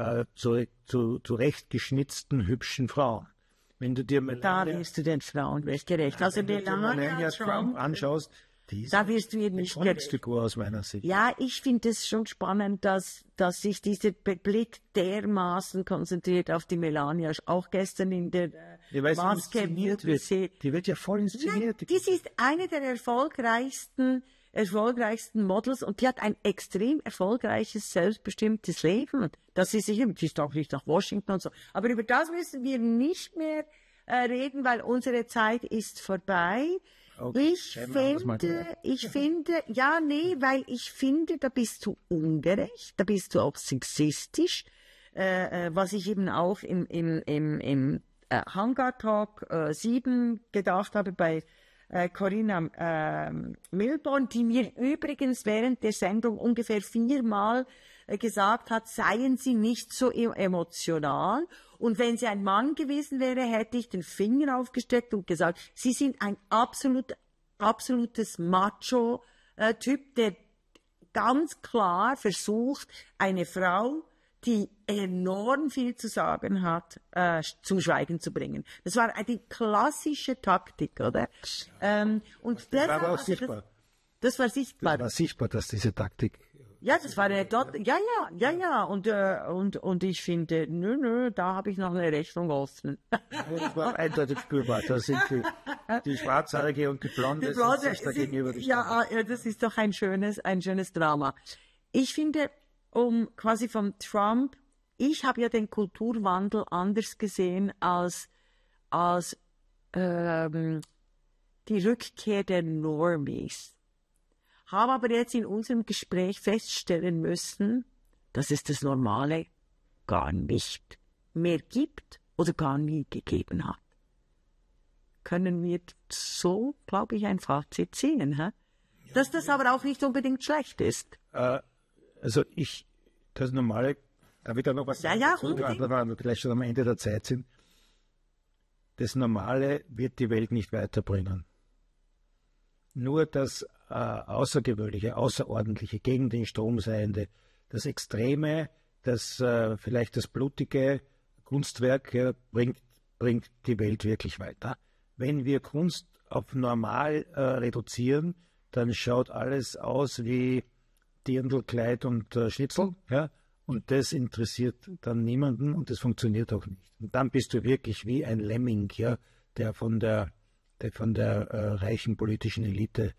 zurechtgeschnitzten, hübschen Frauen. Wenn du dir da wirst du den Frauen recht gerecht. Also Melania Trump anschaust, da wirst du ihr nicht gerecht. Aus meiner Sicht. Ja, ich finde es schon spannend, dass sich dieser Blick dermaßen konzentriert auf die Melania, auch gestern in der inszeniert wird. Die wird ja voll inszeniert. Nein, das ist eine der erfolgreichsten Models und die hat ein extrem erfolgreiches, selbstbestimmtes Leben. Das ist sicher, die ist auch nicht nach Washington und so. Aber über das müssen wir nicht mehr reden, weil unsere Zeit ist vorbei. Okay. Ich finde, weil ich finde, da bist du ungerecht, da bist du auch sexistisch, was ich eben auch im Hangar Talk 7 gedacht habe bei Corinna Milborn, die mir übrigens während der Sendung ungefähr 4-mal gesagt hat, seien Sie nicht so emotional. Und wenn sie ein Mann gewesen wäre, hätte ich den Finger aufgesteckt und gesagt, Sie sind ein absolutes Macho-Typ, der ganz klar versucht, eine Frau, die enorm viel zu sagen hat, zum Schweigen zu bringen. Das war die klassische Taktik, oder? Und das war aber auch sichtbar. Das war sichtbar. Das war sichtbar, dass diese Taktik... Ja, das war dort, ja. Und ich finde, nö, da habe ich noch eine Rechnung offen. Das war eindeutig spürbar. Da sind die Schwarzhaarige und die Blonde sich da gegenübergestanden. Ja, das ist doch ein schönes Drama. Ich finde, quasi von Trump, ich habe ja den Kulturwandel anders gesehen als die Rückkehr der Normies. Habe aber jetzt in unserem Gespräch feststellen müssen, dass es das Normale gar nicht mehr gibt oder gar nie gegeben hat. Können wir so, glaube ich, ein Fazit ziehen, hä? Dass das aber auch nicht unbedingt schlecht ist. Also das Normale, da wird noch was sagen, weil wir vielleicht schon am Ende der Zeit sind. Das Normale wird die Welt nicht weiterbringen. Nur das Außergewöhnliche, Außerordentliche, gegen den Strom seiende, das Extreme, das vielleicht das blutige Kunstwerk bringt die Welt wirklich weiter. Wenn wir Kunst auf normal reduzieren, dann schaut alles aus wie Dirndl-Kleid und Schnitzel, ja, und das interessiert dann niemanden und das funktioniert auch nicht. Und dann bist du wirklich wie ein Lemming, ja, der von der reichen politischen Elite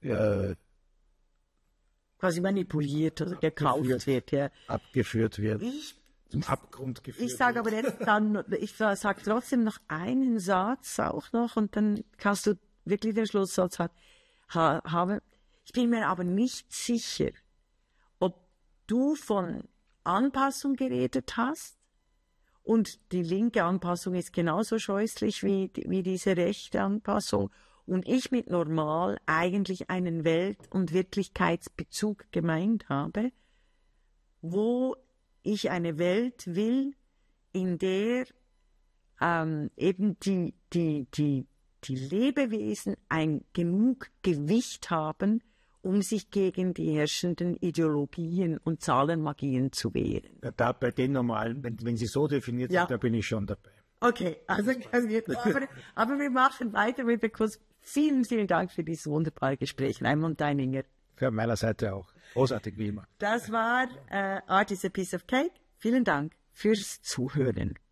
quasi manipuliert oder gekauft wird. Ja. abgeführt wird, zum Abgrund geführt Ich sage aber jetzt dann, ich sage trotzdem noch einen Satz auch noch und dann kannst du wirklich den Schlusssatz haben. Ich bin mir aber nicht sicher, ob du von Anpassung geredet hast und die linke Anpassung ist genauso scheußlich wie diese rechte Anpassung und ich mit normal eigentlich einen Welt- und Wirklichkeitsbezug gemeint habe, wo ich eine Welt will, in der eben die Lebewesen genug Gewicht haben, um sich gegen die herrschenden Ideologien und Zahlenmagien zu wehren. Da bei den normalen, wenn sie so definiert sind, da bin ich schon dabei. Okay, also aber wir machen weiter mit der Kurs. Vielen, vielen Dank für dieses wunderbare Gespräch, Raimund Deininger. Von meiner Seite auch. Großartig wie immer. Das war Art is a Piece of Cake. Vielen Dank fürs Zuhören.